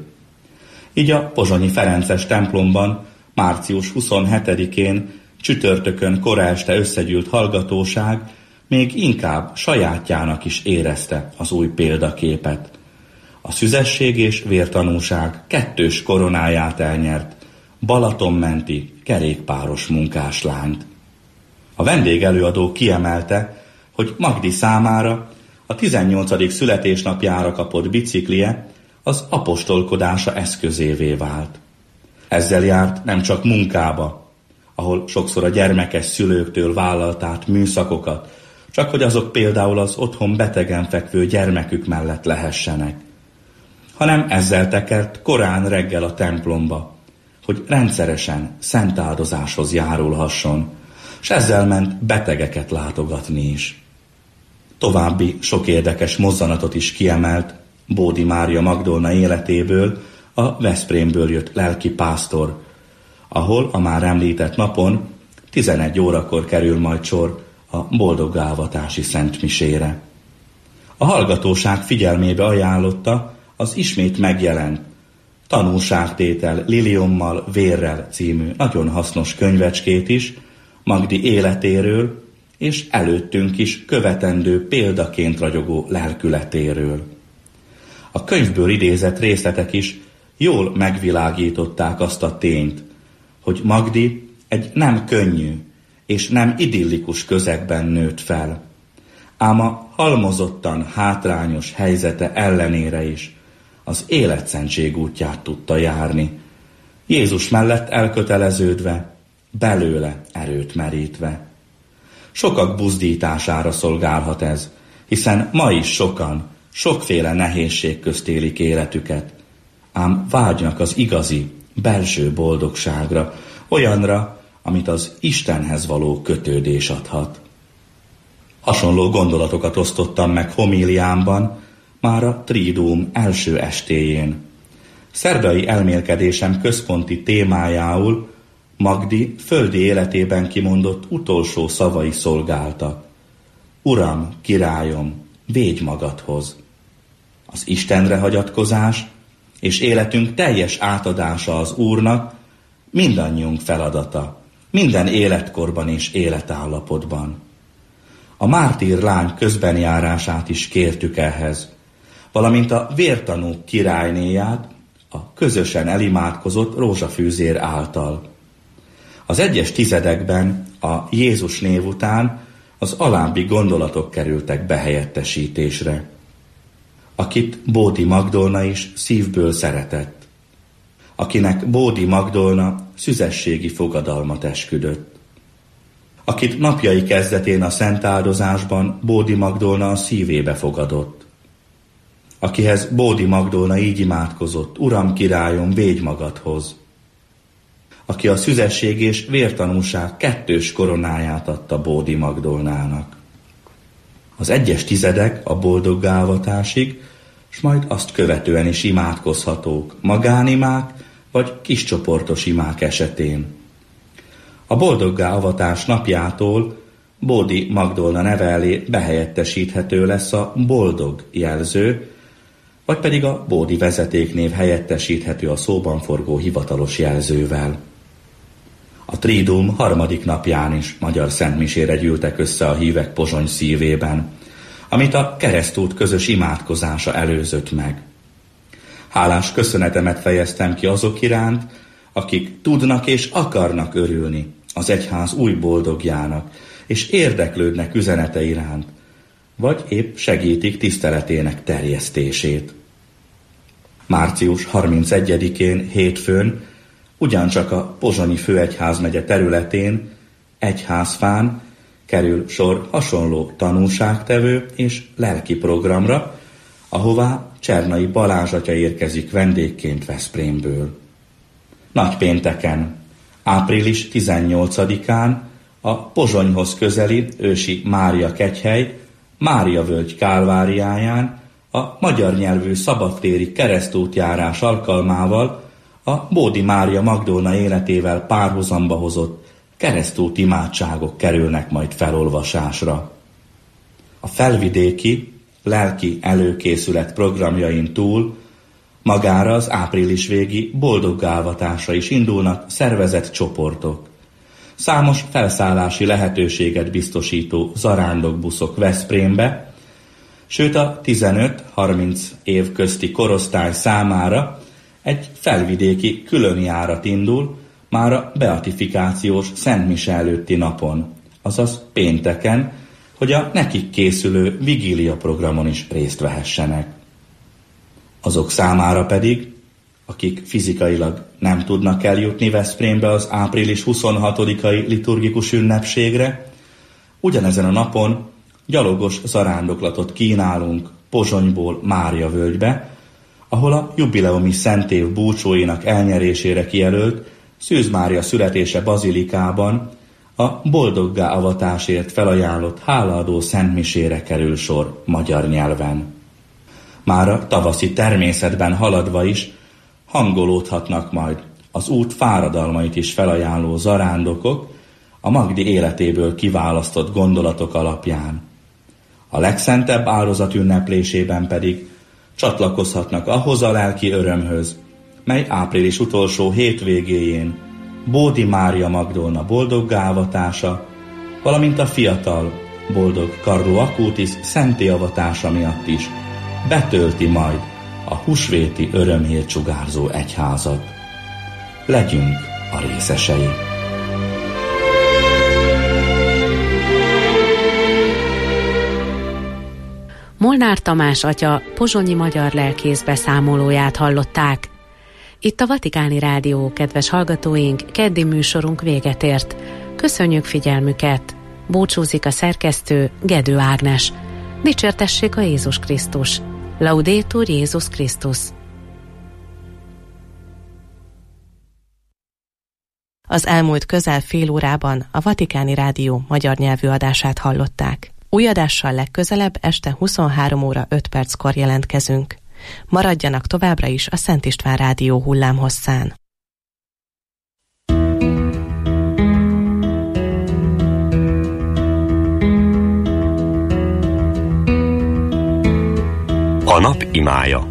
Így a pozsonyi ferences templomban március 27-én csütörtökön kora este összegyűlt hallgatóság még inkább sajátjának is érezte az új példaképet. A szüzesség és vértanúság 2. koronáját elnyert Balatonmenti kerékpáros munkáslányt. A vendégelőadó kiemelte, hogy Magdi számára a 18. születésnapjára kapott biciklije az apostolkodása eszközévé vált. Ezzel járt nem csak munkába, ahol sokszor a gyermekes szülőktől vállalt át műszakokat, csak hogy azok például az otthon betegen fekvő gyermekük mellett lehessenek, hanem ezzel tekert korán reggel a templomba, hogy rendszeresen szent áldozáshoz járulhasson, s ezzel ment betegeket látogatni is. További sok érdekes mozzanatot is kiemelt Bódi Mária Magdolna életéből a Veszprémből jött lelkipásztor, ahol a már említett napon 11 órakor kerül majd sor a boldoggávatási szentmisére. A hallgatóság figyelmébe ajánlotta az ismét megjelent Tanúságtétel Liliommal, vérrel című nagyon hasznos könyvecskét is Magdi életéről és előttünk is követendő példaként ragyogó lelkületéről. A könyvből idézett részletek is jól megvilágították azt a tényt, hogy Magdi egy nem könnyű és nem idillikus közegben nőtt fel, ám a halmozottan hátrányos helyzete ellenére is az életszentség útját tudta járni, Jézus mellett elköteleződve, belőle erőt merítve. Sokak buzdítására szolgálhat ez, hiszen ma is sokan sokféle nehézség közt élik életüket, ám vágynak az igazi, belső boldogságra, olyanra, amit az Istenhez való kötődés adhat. Hasonló gondolatokat osztottam meg homíliámban már a triduum első estéjén. Szerdai elmélkedésem központi témájául Magdi földi életében kimondott utolsó szavai szolgáltak. Uram, királyom, védj magadhoz! Az Istenre hagyatkozás és életünk teljes átadása az Úrnak mindannyiunk feladata, minden életkorban és életállapotban. A mártír lány közbenjárását is kértük ehhez, valamint a vértanúk királynéját a közösen elimádkozott rózsafűzér által. Az egyes tizedekben a Jézus név után az alábbi gondolatok kerültek behelyettesítésre. Akit Bódi Magdolna is szívből szeretett. Akinek Bódi Magdolna szüzességi fogadalmat esküdött. Akit napjai kezdetén a szent áldozásban Bódi Magdolna a szívébe fogadott. Akihez Bódi Magdolna így imádkozott: Uram, királyom, védj magadhoz. Aki a szüzesség és vértanúság kettős koronáját adta Bódi Magdolnának. Az egyes tizedek a boldoggá avatásig, s majd azt követően is imádkozhatók, magánimák vagy kiscsoportos imák esetén. A boldoggá avatás napjától Bódi Magdolna neve elé behelyettesíthető lesz a boldog jelző, vagy pedig a Bódi vezetéknév helyettesíthető a szóban forgó hivatalos jelzővel. A Triduum harmadik napján is magyar szentmisére gyűltek össze a hívek Pozsony szívében, amit a keresztút közös imádkozása előzött meg. Hálás köszönetemet fejeztem ki azok iránt, akik tudnak és akarnak örülni az egyház új boldogjának, és érdeklődnek üzenete iránt, vagy épp segítik tiszteletének terjesztését. Március 31-én hétfőn ugyancsak a Pozsonyi főegyházmegye területén egyházfán kerül sor hasonló tanúságtevő és lelki programra, ahová Csernai Balázs atya érkezik vendégként Veszprémből. Nagypénteken, április 18-án a Pozsonyhoz közeli ősi Mária kegyhely Mária völgy kálváriáján a magyar nyelvű szabadtéri keresztútjárás alkalmával a Bódi Mária Magdolna életével párhuzamba hozott keresztút imádságok kerülnek majd felolvasásra. A felvidéki lelki előkészület programjain túl magára az április végi boldoggálvatásra is indulnak szervezett csoportok. Számos felszállási lehetőséget biztosító zarándokbuszok Veszprémbe, sőt a 15-30 év közti korosztály számára egy felvidéki különjárat indul már a beatifikációs szentmise előtti napon, azaz pénteken, hogy a nekik készülő vigília programon is részt vehessenek. Azok számára pedig, akik fizikailag nem tudnak eljutni Veszprémbe az április 26-ai liturgikus ünnepségre, ugyanezen a napon gyalogos zarándoklatot kínálunk Pozsonyból Mária völgybe, ahol a jubileumi szentév búcsóinak elnyerésére kijelölt Szűz Mária születése bazilikában a boldoggá avatásért felajánlott hálaadó szentmisére kerül sor magyar nyelven. Már a tavaszi természetben haladva is hangolódhatnak majd az út fáradalmait is felajánló zarándokok a Magdi életéből kiválasztott gondolatok alapján. A legszentebb áldozat ünneplésében pedig csatlakozhatnak ahhoz a lelki örömhöz, mely április utolsó hétvégéjén Bódi Mária Magdolna boldoggá avatása, valamint a fiatal boldog Carlo Acutis szentté avatása miatt is betölti majd a húsvéti örömhírt sugárzó egyházat. Legyünk a részesei! Molnár Tamás atya pozsonyi magyar lelkész beszámolóját hallották. Itt a Vatikáni Rádió, kedves hallgatóink, keddi műsorunk véget ért. Köszönjük figyelmüket! Búcsúzik a szerkesztő, Gedő Ágnes. Dicsértessék a Jézus Krisztus! Laudétur Jézus Krisztus! Az elmúlt közel fél órában a Vatikáni Rádió magyar nyelvű adását hallották. Új adással legközelebb este 23 óra 5 perckor jelentkezünk. Maradjanak továbbra is a Szent István Rádió hullámhosszán. A nap imája.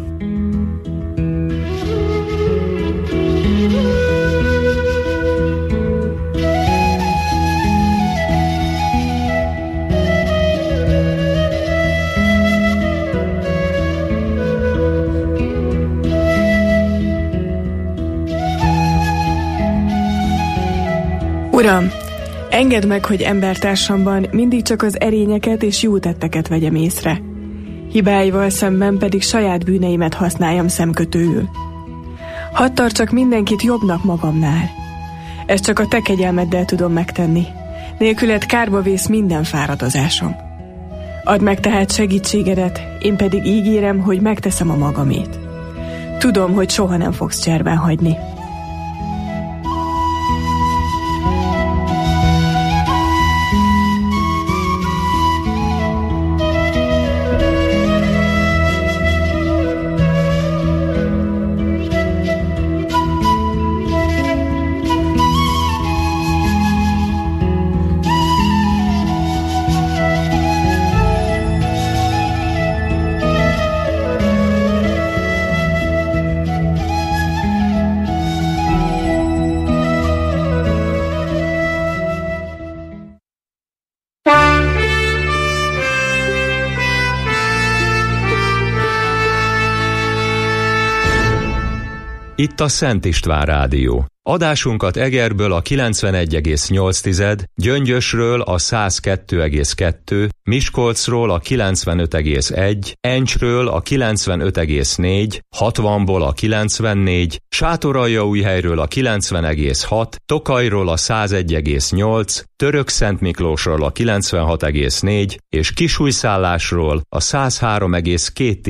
Uram, Engedd meg, hogy embertársamban mindig csak az erényeket és jó tetteket vegyem észre. Hibáival szemben pedig saját bűneimet használjam szemkötőül. Hadd tartsak mindenkit jobbnak magamnál. Ezt csak a te kegyelmeddel tudom megtenni. Nélküled kárba vész minden fáradozásom. Add meg tehát segítségedet, én pedig ígérem, hogy megteszem a magamét. Tudom, hogy soha nem fogsz cserben hagyni. Itt a Szent István Rádió. Adásunkat Egerből a 91,8, Gyöngyösről a 102,2, Miskolcról a 95,1, Encsről a 95,4, 60-ból a 94, Sátoraljaújhelyről a 90,6, Tokajról a 101,8, Törökszentmiklósról a 96,4 és Kisújszállásról a 103,2